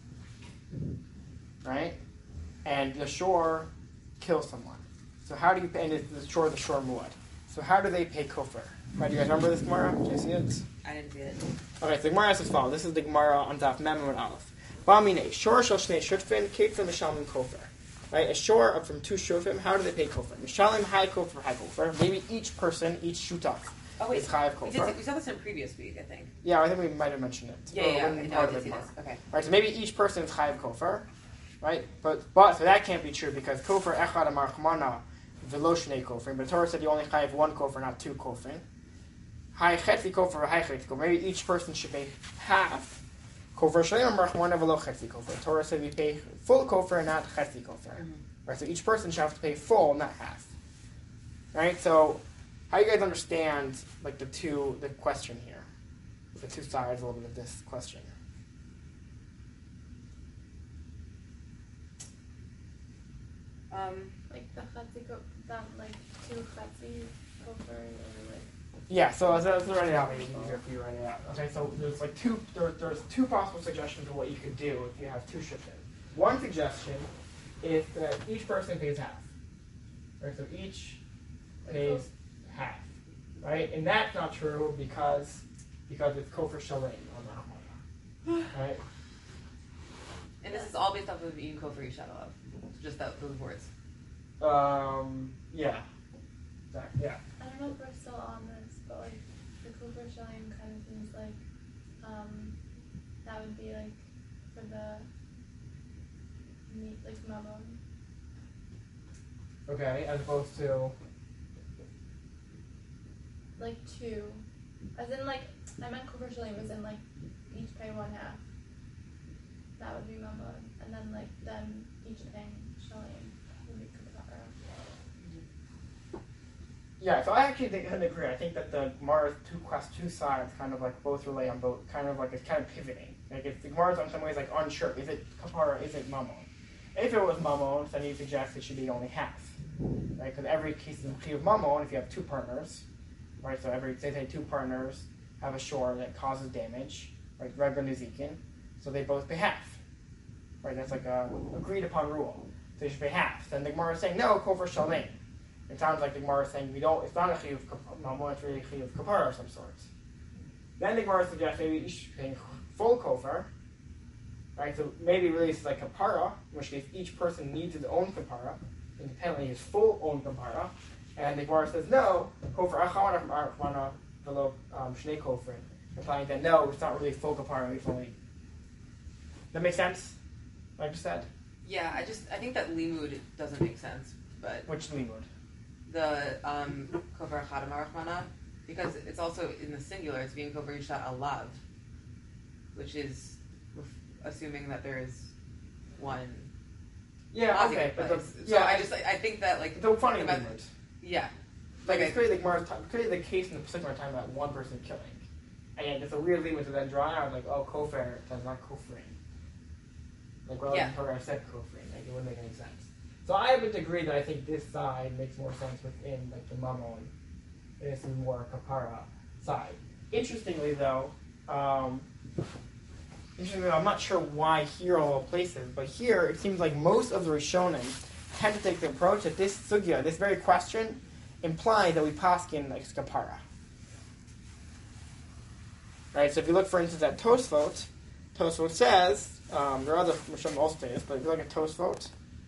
Speaker 1: right? And the shore kills someone. So how do you pay? And it's the shore muad. So how do they pay kofar? Right? Do you guys remember this Gemara? Did you see it?
Speaker 2: I didn't see it.
Speaker 1: Okay, so the Gemara says as follows. This is the Gemara on Daf Mem and Aleph. Bamine, shor shel shnei shutfin, ketzah mishalmin kofer. Right, a shor from two shutfim, how do they pay kofer? Mishalim high kofer. Maybe each person, each shutaf is chayav kofer.
Speaker 2: We saw this in previous week, I think.
Speaker 1: Yeah, I think we might have mentioned it.
Speaker 2: Yeah, I did see this. Okay.
Speaker 1: Right, so maybe each person is chayav kofer, right? But so that can't be true because kofer echad amar chmana v'lo shnei kofer. But Torah said you only chayav one kofer, not two kofer. High chetzi kofer, high chetzi kofer. Maybe each person should pay half. Kofer shleim amar chmana v'lo chetzi kofer. Torah said we pay full kofer, not chetzi kofer.
Speaker 2: Mm-hmm.
Speaker 1: Right, so each person should have to pay full, not half. Right, so how do you guys understand like the question here, the two sides a little bit of this question?
Speaker 3: Like the chatzi that like two chatzi kofer or like.
Speaker 1: Yeah, so let's write it out. Maybe it's easier for you to write it out. Okay, so there's like there's two possible suggestions of what you could do if you have two shifted. One suggestion is that each person pays half. Right, so each pays half. Right, and that's not true because it's kofer shalem on that. Right.
Speaker 2: And this is all based off of Ian Kofer Yishadalav. Just those words.
Speaker 1: Yeah. Exactly. Yeah.
Speaker 3: I don't know if we're still on this, but like the kofer shalim kind of seems like that would be like for the meat, like mamon.
Speaker 1: Okay, as opposed to
Speaker 3: like two, as in like I meant kofer shalim as in like each pay one half. That would be mamon, and then like them each paying shalim would be kapara.
Speaker 1: Yeah, so I actually agree. I think that the Gemara's two sides kind of like both relay on both, kind of like it's kind of pivoting. Like the Gemara's in some ways like unsure. Is it kapara? Is it mamon? If it was mamon, then you suggest it should be only half, right? Because every case is a of mamon if you have two partners, right? So say two partners have a shore that causes damage, right? Regular nezikin, so they both pay half, right? That's like a agreed upon rule. So they should pay half. Then the Gemara is saying no, kofer shalem. It sounds like the Gemara is saying it's not a chiyuv mamon, it's really a chiyuv kapara of some sort. Then the Gemara suggests maybe each paying full kofer, right? So maybe really it's like kapara, in which case each person needs his own kapara, independently his full own kapara. And the Gemara says no, kofer achana v'lo shnei kofer, implying that no, it's not really full kapara, it's only. That makes sense? Like I just said?
Speaker 2: Yeah, I think that limud doesn't make sense, but
Speaker 1: Which limud?
Speaker 2: the kofer achad amar chmana, because it's also in the singular, it's being kofer yishat alav, which is assuming that there is one.
Speaker 1: Yeah, okay, but
Speaker 2: I think that like
Speaker 1: the funny
Speaker 2: about,
Speaker 1: limud.
Speaker 2: yeah,
Speaker 1: Like it's clearly the case in the Pacific we're talking about one person killing, and it's a weird limud to then draw out like kofer does not kofering. Like Torah said kofering, like it wouldn't make any sense. So I would agree that I think this side makes more sense within like the mamon. This is more kapara side. Interestingly though, I'm not sure why here of all places, but here it seems like most of the Rishonim tend to take the approach that this sugya, this very question, implies that we paskin like kapara. Right. So if you look, for instance, at Tosfot says there are other Rishonim also say this, but if you look at Tosfot.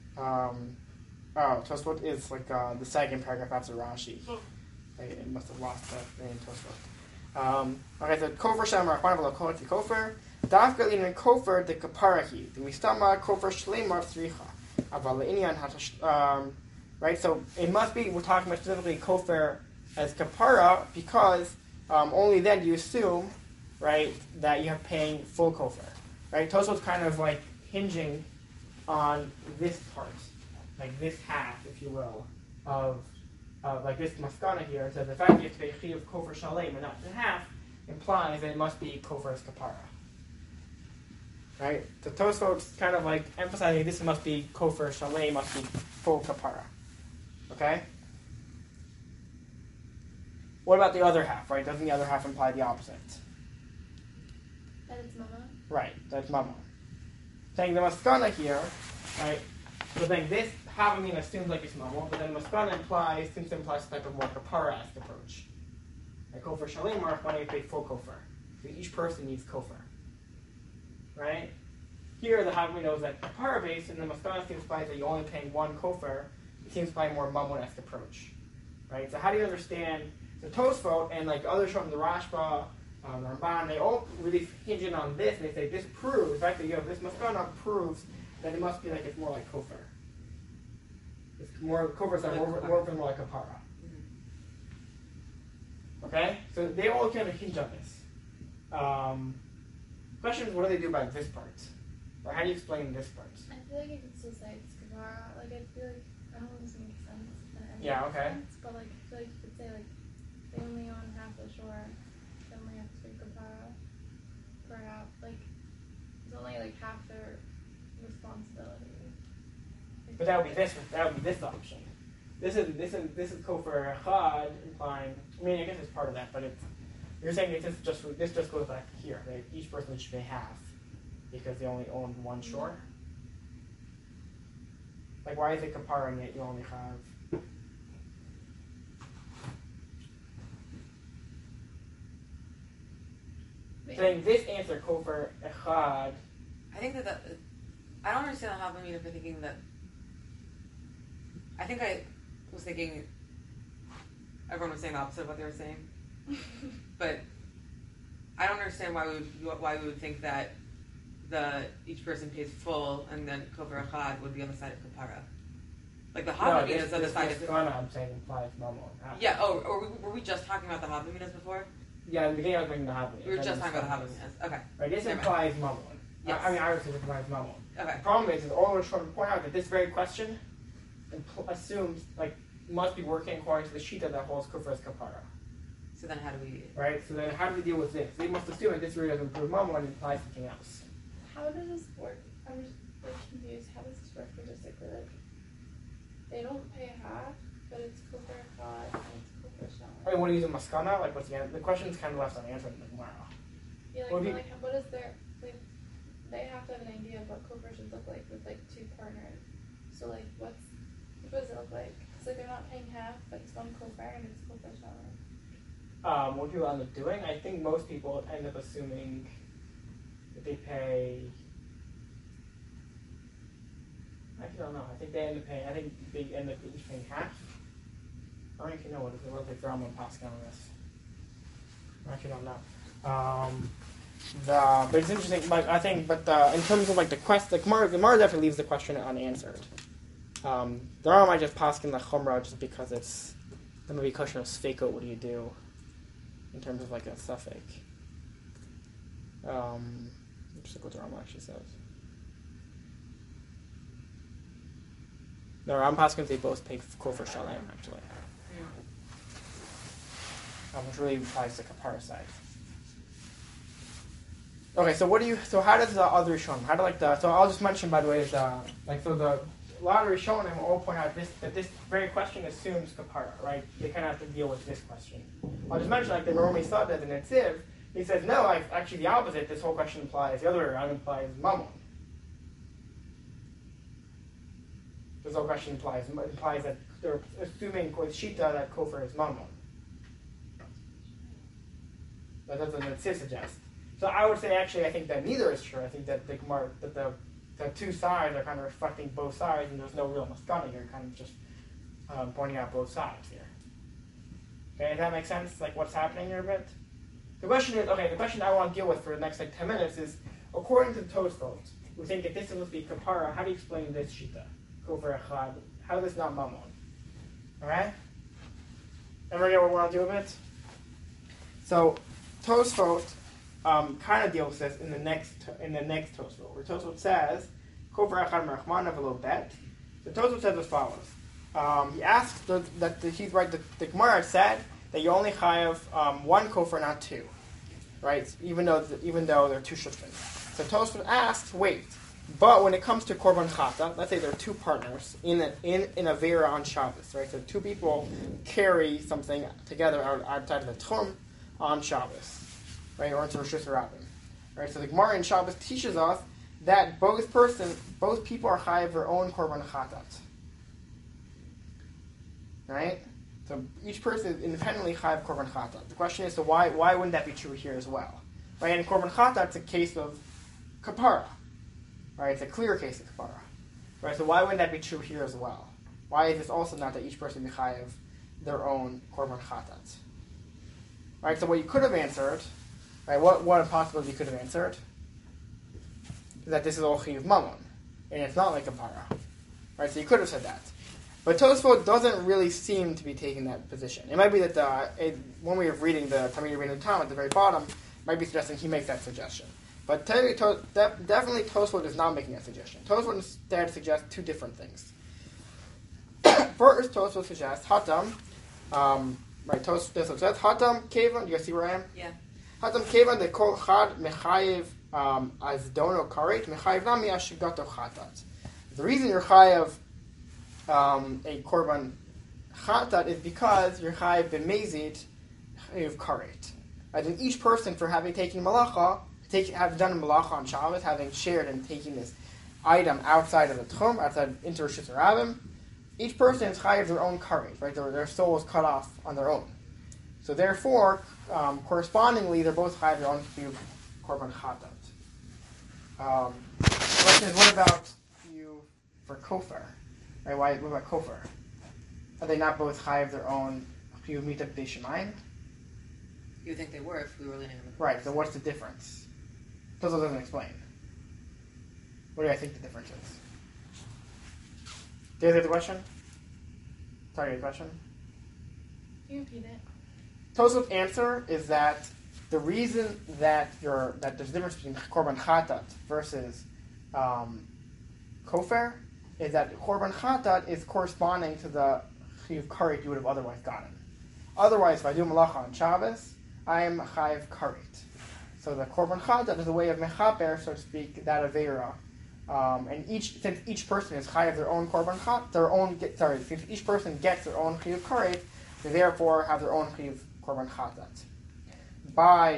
Speaker 1: Tosfot is like the second paragraph after Rashi. It must have lost the name Tosfot. Okay, so kofer shamar chanav lakoti kofer dafka linin kofer de kaparahi the mistama kofer shleimar tzricha aval inyan hatash. Right, so it must be we're talking about specifically kofer as kapara because only then do you assume, right, that you have paying full kofer. Right, Tosfot's kind of like hinging on this part, like this half, if you will, of like this maskana here. So the fact that you have to pay chiyuv kofer shalem and not the half implies that it must be kofer's kapara. Right? So Tosfot's kind of like emphasizing this must be kofer shalem, must be full kapara. Okay? What about the other half, right? Doesn't the other half imply the opposite?
Speaker 3: That it's mama.
Speaker 1: Right, that's mama. Saying the maskana here, right? So then this Havamina assumes like it's mama, but then maskana seems to imply some type of more kapara-esque approach. Like kofer shalim or when you pay full kofer. So each person needs kofer. Right? here the Havamina knows that kapara based, and the Maskana seems to imply that you're only paying one kofar. It seems to imply a more mammon-esque approach, right? So how do you understand the Tosfot and like other from the Rashba, Ramban? They all really hinge in on this, and they say this proves, the fact that you have this Maskana proves that it must be like it's more like kofar. It's more kofar are more like kapara. Okay, so they all kind of hinge on this. Question is, what do they do about this part? Or how do you explain this part?
Speaker 3: I feel like you could still say it's Kavara. Like, I feel like, I don't know if this makes sense.
Speaker 1: Yeah, okay.
Speaker 3: Sense, but, like, I feel like you could say, like, they only own half the shore. They only have to do Kavara. Perhaps, like, it's only, like, half their responsibility.
Speaker 1: But that would be this option. This is kofar echad, implying. I mean, I guess it's part of that, but you're saying this just goes back here. Right? Each person should pay half because they only own one shore. Like, why is it kapara and yet you only have? Saying this answer kofar echad.
Speaker 2: I think that I don't understand how Havamina for thinking that. I think I was thinking everyone was saying the opposite of what they were saying, but I don't understand why we would think that each person pays full and then kofar echad would be on the side of kapara. Like the Havaminas on the side of
Speaker 1: Maskana, I'm saying implies mammon.
Speaker 2: Yeah. Oh, or were we just talking about the Havaminas before?
Speaker 1: Yeah, in the beginning I was making the Havaminas.
Speaker 2: We were just talking about the Havaminas. Okay.
Speaker 1: Right. This implies mammon.
Speaker 2: Yes.
Speaker 1: I mean, I would say it implies mammon.
Speaker 2: Okay.
Speaker 1: The problem is all we're trying to point out that this very question assumes like must be working according to the shita that holds kufr as kapara.
Speaker 2: So then how do we?
Speaker 1: Right. So then how do we deal with this? They must assume that this really doesn't prove mammon and implies something else.
Speaker 3: How does this work? I'm just like confused. How does this work logistically? Like, they don't pay half, but it's kofar echad and it's kofar
Speaker 1: I
Speaker 3: shalom.
Speaker 1: mean, what do you use in maskana? Like, what's the answer? The question's kind of left unanswered in the Gemara.
Speaker 3: Yeah,
Speaker 1: What
Speaker 3: like,
Speaker 1: do
Speaker 3: but, like, what is their like? They have to have an idea of what kofar should look like with like two partners. So like, what does it look like? Because like they're not paying half, but it's one kofar and it's kofar shalom.
Speaker 1: What people end up doing, I think most people end up assuming that they pay. I actually don't know. I think they end up paying. I think they end up each paying half. I don't actually know what it looks like for Rambam Pascal on this. I actually don't know. But it's interesting. But I think, in terms of like the quest, the Gemara definitely leaves the question unanswered. The Rambam might just paskin the chumrah just because it's the maybe question of sfeiko. What do you do in terms of like a suffix? Just look what the Rambam actually says. No, Ram Paskins, they both pay kofar shalem, actually. Which really applies to kapara side. Okay, so how does the other Rishonim, so I'll just mention, by the way, a lot of Rishonim all point out that this very question assumes kapara, right? They kind of have to deal with this question. I'll just mention, like the Naomi Sada, the Netziv, he says, no, actually the opposite, this whole question implies, the other way around implies mammon. This whole question implies that they're assuming with Shita that kofar is mammon. That's what the Netziv suggests. So I would say, actually, I think that neither is true. I think that the two sides are kind of reflecting both sides, and there's no real maskana here, kind of just pointing out both sides here. Okay, does that make sense? Like what's happening here a bit? The question I want to deal with for the next 10 minutes is, according to the Tosfot, we think that this is supposed to be kapara. How do you explain this shita? Kofar echad. How is this not mammon? Alright? Ever get what we want to do a bit? So, Tosfot kind of deals with this in the next Tosfot, where Tosfot says, Kofar echad merachmana v'lo bet. The Tosfot says as follows. He asks that he's right. The Gemara said that you only have one kofar, not two, right? Even though there are two shoftim. So Tosfot asks, wait, but when it comes to korban chata, let's say there are two partners in a vera on Shabbos, right? So two people carry something together outside of the tchum on Shabbos, right? Or into Rosh Hashanah, right? So the Gemara in Shabbos teaches us that both people are chayav their own korban chatat. Right? So each person is independently chayav korban chatat. The question is, so why wouldn't that be true here as well? Right? And korban chatat is a case of kapara. Right? It's a clear case of kapara. Right? So why wouldn't that be true here as well? Why is this also not that each person be chayav their own korban chatat? Right? So what you could have answered, right? What possibility you could have answered is that this is all chiyuv mamon, and it's not like kapara. Right? So you could have said that. But Tosfot doesn't really seem to be taking that position. It might be that when we were reading the Talmid Rabbeinu Tam at the very bottom, it might be suggesting he makes that suggestion. But definitely Tosfot is not making that suggestion. Tosfot instead suggests two different things. First, Tosfot suggests Hatam. Right, Tosfot says Hatam Kevan. You guys see where I am?
Speaker 2: Yeah.
Speaker 1: Hatam Kevan the Kol Chad Mechayev Azdono Karet Mechayev Nami Ashigato Chatat. The reason you're chayav a korban chatat is because you're chayav b'mezid chayav karet. As in each person for having taken malacha, have done a malacha on Shabbos, having shared and taken this item outside of the tchum, outside into Rosh Hashanah, each person is chayav their own karet, right? Their soul is cut off on their own. So therefore, correspondingly, they're both chayav their own korban chatat. Question is, what about you for kofar? Right, what about kofar? Are they not both chayav their own chiyuv mita b'dei shemayim?
Speaker 2: You would think they were if we were leaning on the
Speaker 1: Right, so what's the difference? Tosfot doesn't explain. What do I think the difference is? Do you have the question? Sorry, your question?
Speaker 3: Can you repeat it?
Speaker 1: Tosfot's answer is that the reason that there's a difference between korban chatat versus kofar is that korban chatat is corresponding to the chiyuv karet you would have otherwise gotten. Otherwise, if I do malacha on Shabbos, I am chayav karet. So the korban chatat is a way of mechaper, so to speak, that avera. And since each person is chayav their own korban chatat, since each person gets their own chiyuv karet, they therefore have their own chiyuv korban chatat. By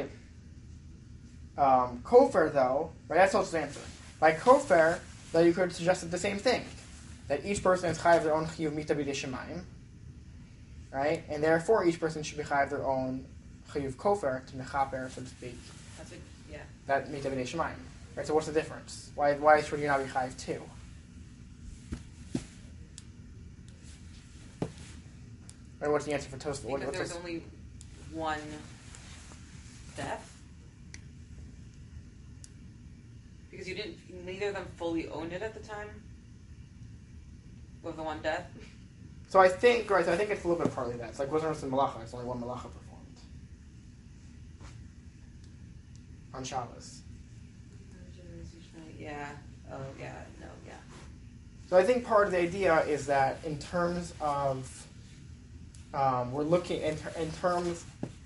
Speaker 1: kofar, though, right, that's also the answer. By kofar, though, you could suggest the same thing, that each person is chayav their own chiyuv mita b'dei shemayim, right, and therefore each person should be chayav their own chiyuv kofar to mechaper, so to speak.
Speaker 2: That's it. Yeah.
Speaker 1: That mita b'dei shemayim, right? So what's the difference? Why should you not be chayav too? Right, what's the answer for Tosfot?
Speaker 2: Because there's only one death. Because neither of them fully owned it at the time with the one death.
Speaker 1: So I think it's a little bit partly that. It's like wasn't in malacha. It's only one malacha performed on Shabbos.
Speaker 2: Yeah. Oh, yeah. No. Yeah.
Speaker 1: So I think part of the idea is that in terms of we're looking in terms.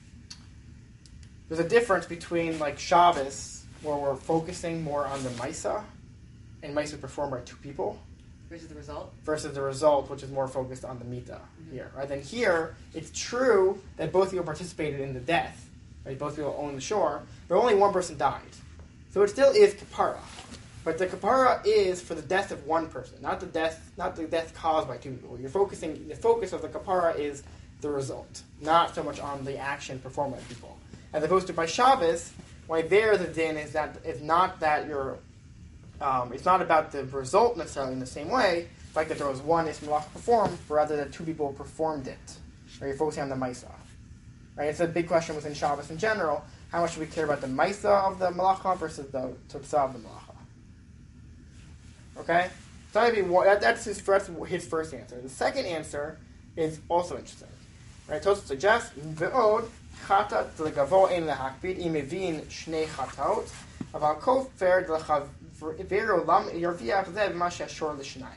Speaker 1: There's a difference between like Shabbos, where we're focusing more on the Maisa, and Maisa performed by two people,
Speaker 2: versus the
Speaker 1: result, which is more focused on the Mita here. Right? Then here, it's true that both people participated in the death. Right? Both people own the shore, but only one person died. So it still is kapara, but the kapara is for the death of one person, not the death caused by two people. The focus of the kapara is the result, not so much on the action performed by people. As opposed to by Shabbos, why there the din is that it's not that it's not about the result necessarily in the same way, like that there was one ismalach performed, but rather that two people performed it. Right? You're focusing on the maisa. Right? It's a big question within Shabbos in general. How much do we care about the maisa of the malacha versus the totza of the malacha? Okay, so that's his first answer. The second answer is also interesting. Right? Tosfot suggests ve'od chatat legavo ein lehakpid im mevin shnei chataot aval kofer lechaveru lam yarviach zeh v'ma she'ashor l'shnayim.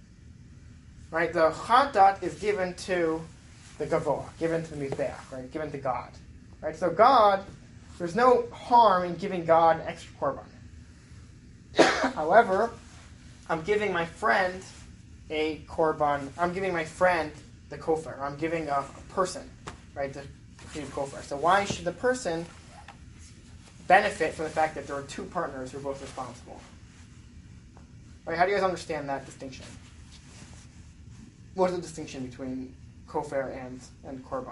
Speaker 1: Right? The chatat is given to the gavoa, given to the mizbeach, right? Given to God. Right? So God, there's no harm in giving God an extra korban. However, I'm giving my friend a korban. I'm giving my friend the kofar. I'm giving a person, right, the kofar. So why should the person benefit from the fact that there are two partners who are both responsible? Right? How do you guys understand that distinction? What is the distinction between kofar and korban?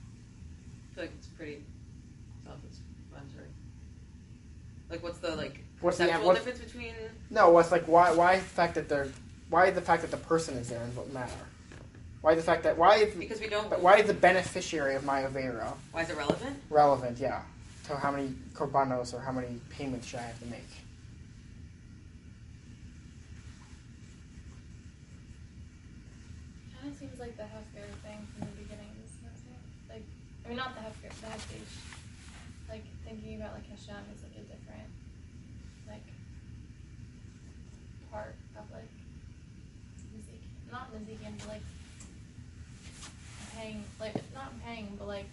Speaker 2: I feel like it's pretty self-explanatory. Like, what's the
Speaker 1: What's the
Speaker 2: conceptual
Speaker 1: what's,
Speaker 2: difference between?
Speaker 1: no? What's like why the fact that the person is there doesn't matter? Why the fact that
Speaker 2: Because we don't.
Speaker 1: why is the beneficiary of my avera
Speaker 2: Why is it relevant?
Speaker 1: relevant? Yeah, to how many korbanos or how many payments should I have to make?
Speaker 3: Kind of seems like the hefker thing from the beginning of this semester. Like, I mean, not the hefker, the heftish. Like, thinking about, like, Hashem is, like, a different, like, part of, like, not Nezikin, but, like, paying, like, not paying, but, like,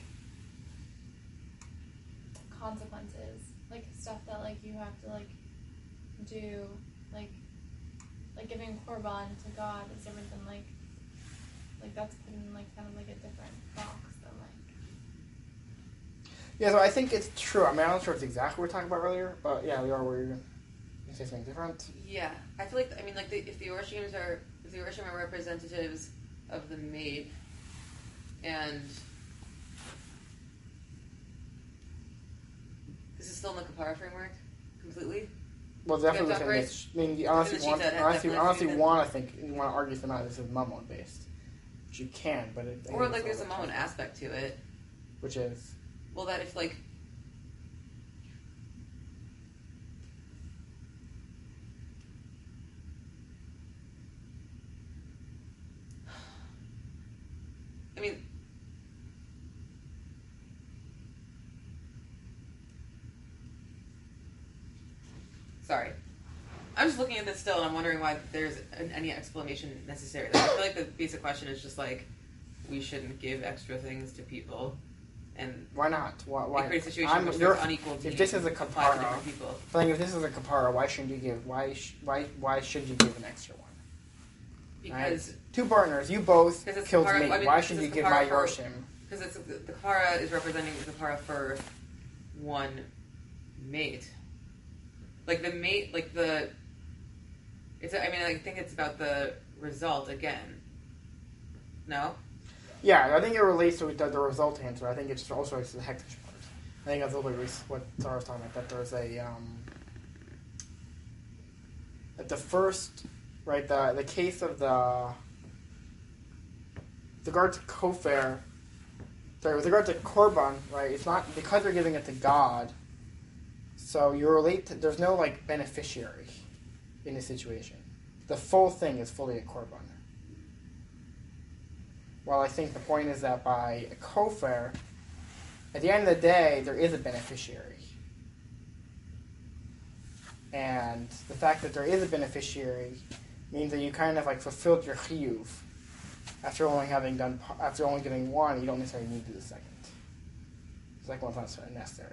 Speaker 3: consequences. Like, stuff that, like, you have to, like, do, like giving korban to God is different than, like that's put in, like, kind of, like, a different box than, like...
Speaker 1: Yeah, so I think it's true. I mean, I'm not sure it's exactly what we were talking about earlier, but yeah, we are where you say something different.
Speaker 2: Yeah, I feel like, I mean, like, if the Orishim are representatives of the maid, and this is still in the Kapara framework, completely?
Speaker 1: Well, definitely.
Speaker 2: Yeah,
Speaker 1: I mean, you honestly want to argue for not this is Mammon based, which you can, but it,
Speaker 2: or like there's a Mammon aspect to it,
Speaker 1: which is,
Speaker 2: well, that if like I mean, sorry. I'm just looking at this still, and I'm wondering why there's any explanation necessary. Like, I feel like the basic question is just like, we shouldn't give extra things to people, and
Speaker 1: why not? Why
Speaker 2: it creates a situation where there's unequal
Speaker 1: if
Speaker 2: needs
Speaker 1: this is a
Speaker 2: applied to
Speaker 1: kapara,
Speaker 2: different people.
Speaker 1: I think if this is a kapara, why shouldn't you give? Why should you give an extra one?
Speaker 2: Because
Speaker 1: right? Two partners, you both killed
Speaker 2: kapara,
Speaker 1: me.
Speaker 2: I mean,
Speaker 1: why should you give my yorshim?
Speaker 2: Because the kapara is representing the kapara for one mate. Like the mate, like the. I mean, I think it's about the result again. No?
Speaker 1: Yeah, I think it relates to the result answer. I think it's also the hektish part. I think that's a little bit what Sarah was talking about, that there's a, at the first, right, the case of with regard to kofar, with regard to korban, right, it's not, because you're giving it to God, so you relate to, there's no, like, beneficiary in the situation. The full thing is fully a korban. Well, I think the point is that by a kofar, at the end of the day, there is a beneficiary. And the fact that there is a beneficiary means that you kind of like fulfilled your chiyuv. After only giving one, you don't necessarily need to do the second. The second one's not necessary.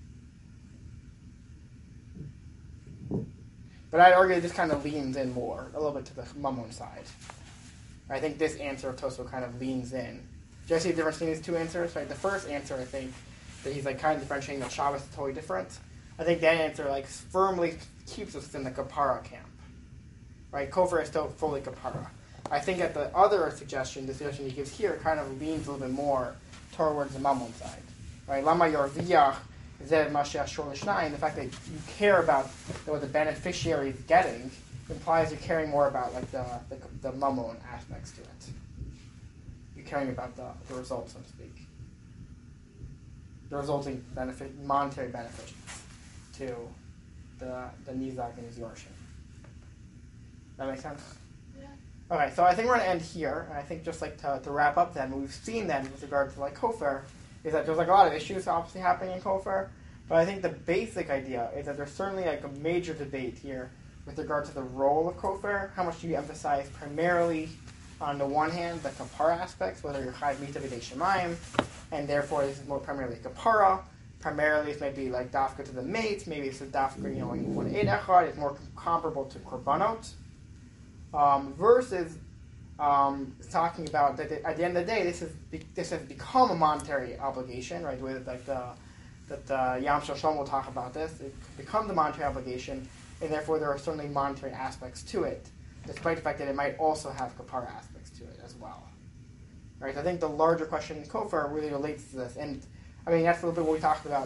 Speaker 1: But I'd argue this kind of leans in more, a little bit to the Mammon side. I think this answer of Tosfot kind of leans in. Do you see the difference between these two answers? Right, the first answer, I think, that he's like kind of differentiating that Shabbos is totally different. I think that answer like firmly keeps us in the Kapara camp. Right, Kofar is still fully Kapara. I think that the other suggestion, the suggestion he gives here, kind of leans a little bit more towards the Mammon side. Right, Lama Yorviach. The fact that you care about what the beneficiary is getting implies you're caring more about like the mammon aspects to it. You're caring about the result, so to speak. The resulting benefit, monetary benefit to the nizak and his yorshim. That makes sense?
Speaker 3: Yeah.
Speaker 1: Okay, so I think we're going to end here. And I think just like to wrap up then, what we've seen then with regard to like kofar, is that there's like a lot of issues obviously happening in kofar, but I think the basic idea is that there's certainly like a major debate here with regard to the role of kofar. How much do you emphasize primarily, on the one hand, the kapara aspects, whether you're chayv mita b'dei shemayim, and therefore this is more primarily kapara. Primarily it's maybe like dafka to the mates, maybe it's a dafka, in one eid echad, it's more comparable to korbanot, versus talking about that at the end of the day, this has become a monetary obligation, right? The way that Yam Shel will talk about this, it becomes a monetary obligation, and therefore there are certainly monetary aspects to it, despite the fact that it might also have kapara aspects to it as well. Right? So I think the larger question in kofar really relates to this, and I mean that's a little bit what we talked about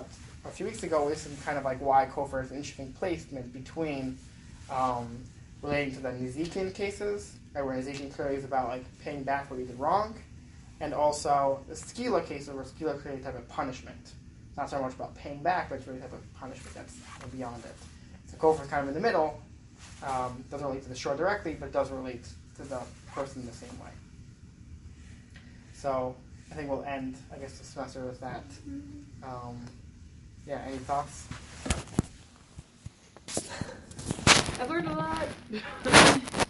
Speaker 1: a few weeks ago, this is kind of like why kofar is an interesting placement between relating to the Nezikin cases, right, where Nezikin clearly is about like paying back what we did wrong, and also the skila cases where skila creates a type of punishment. It's not so much about paying back, but it's really a type of punishment that's beyond it. So kofar is kind of in the middle. Doesn't relate to the shore directly, but does relate to the person in the same way. So I think we'll end, I guess, the semester with that. Yeah, any thoughts?
Speaker 4: I've learned a lot.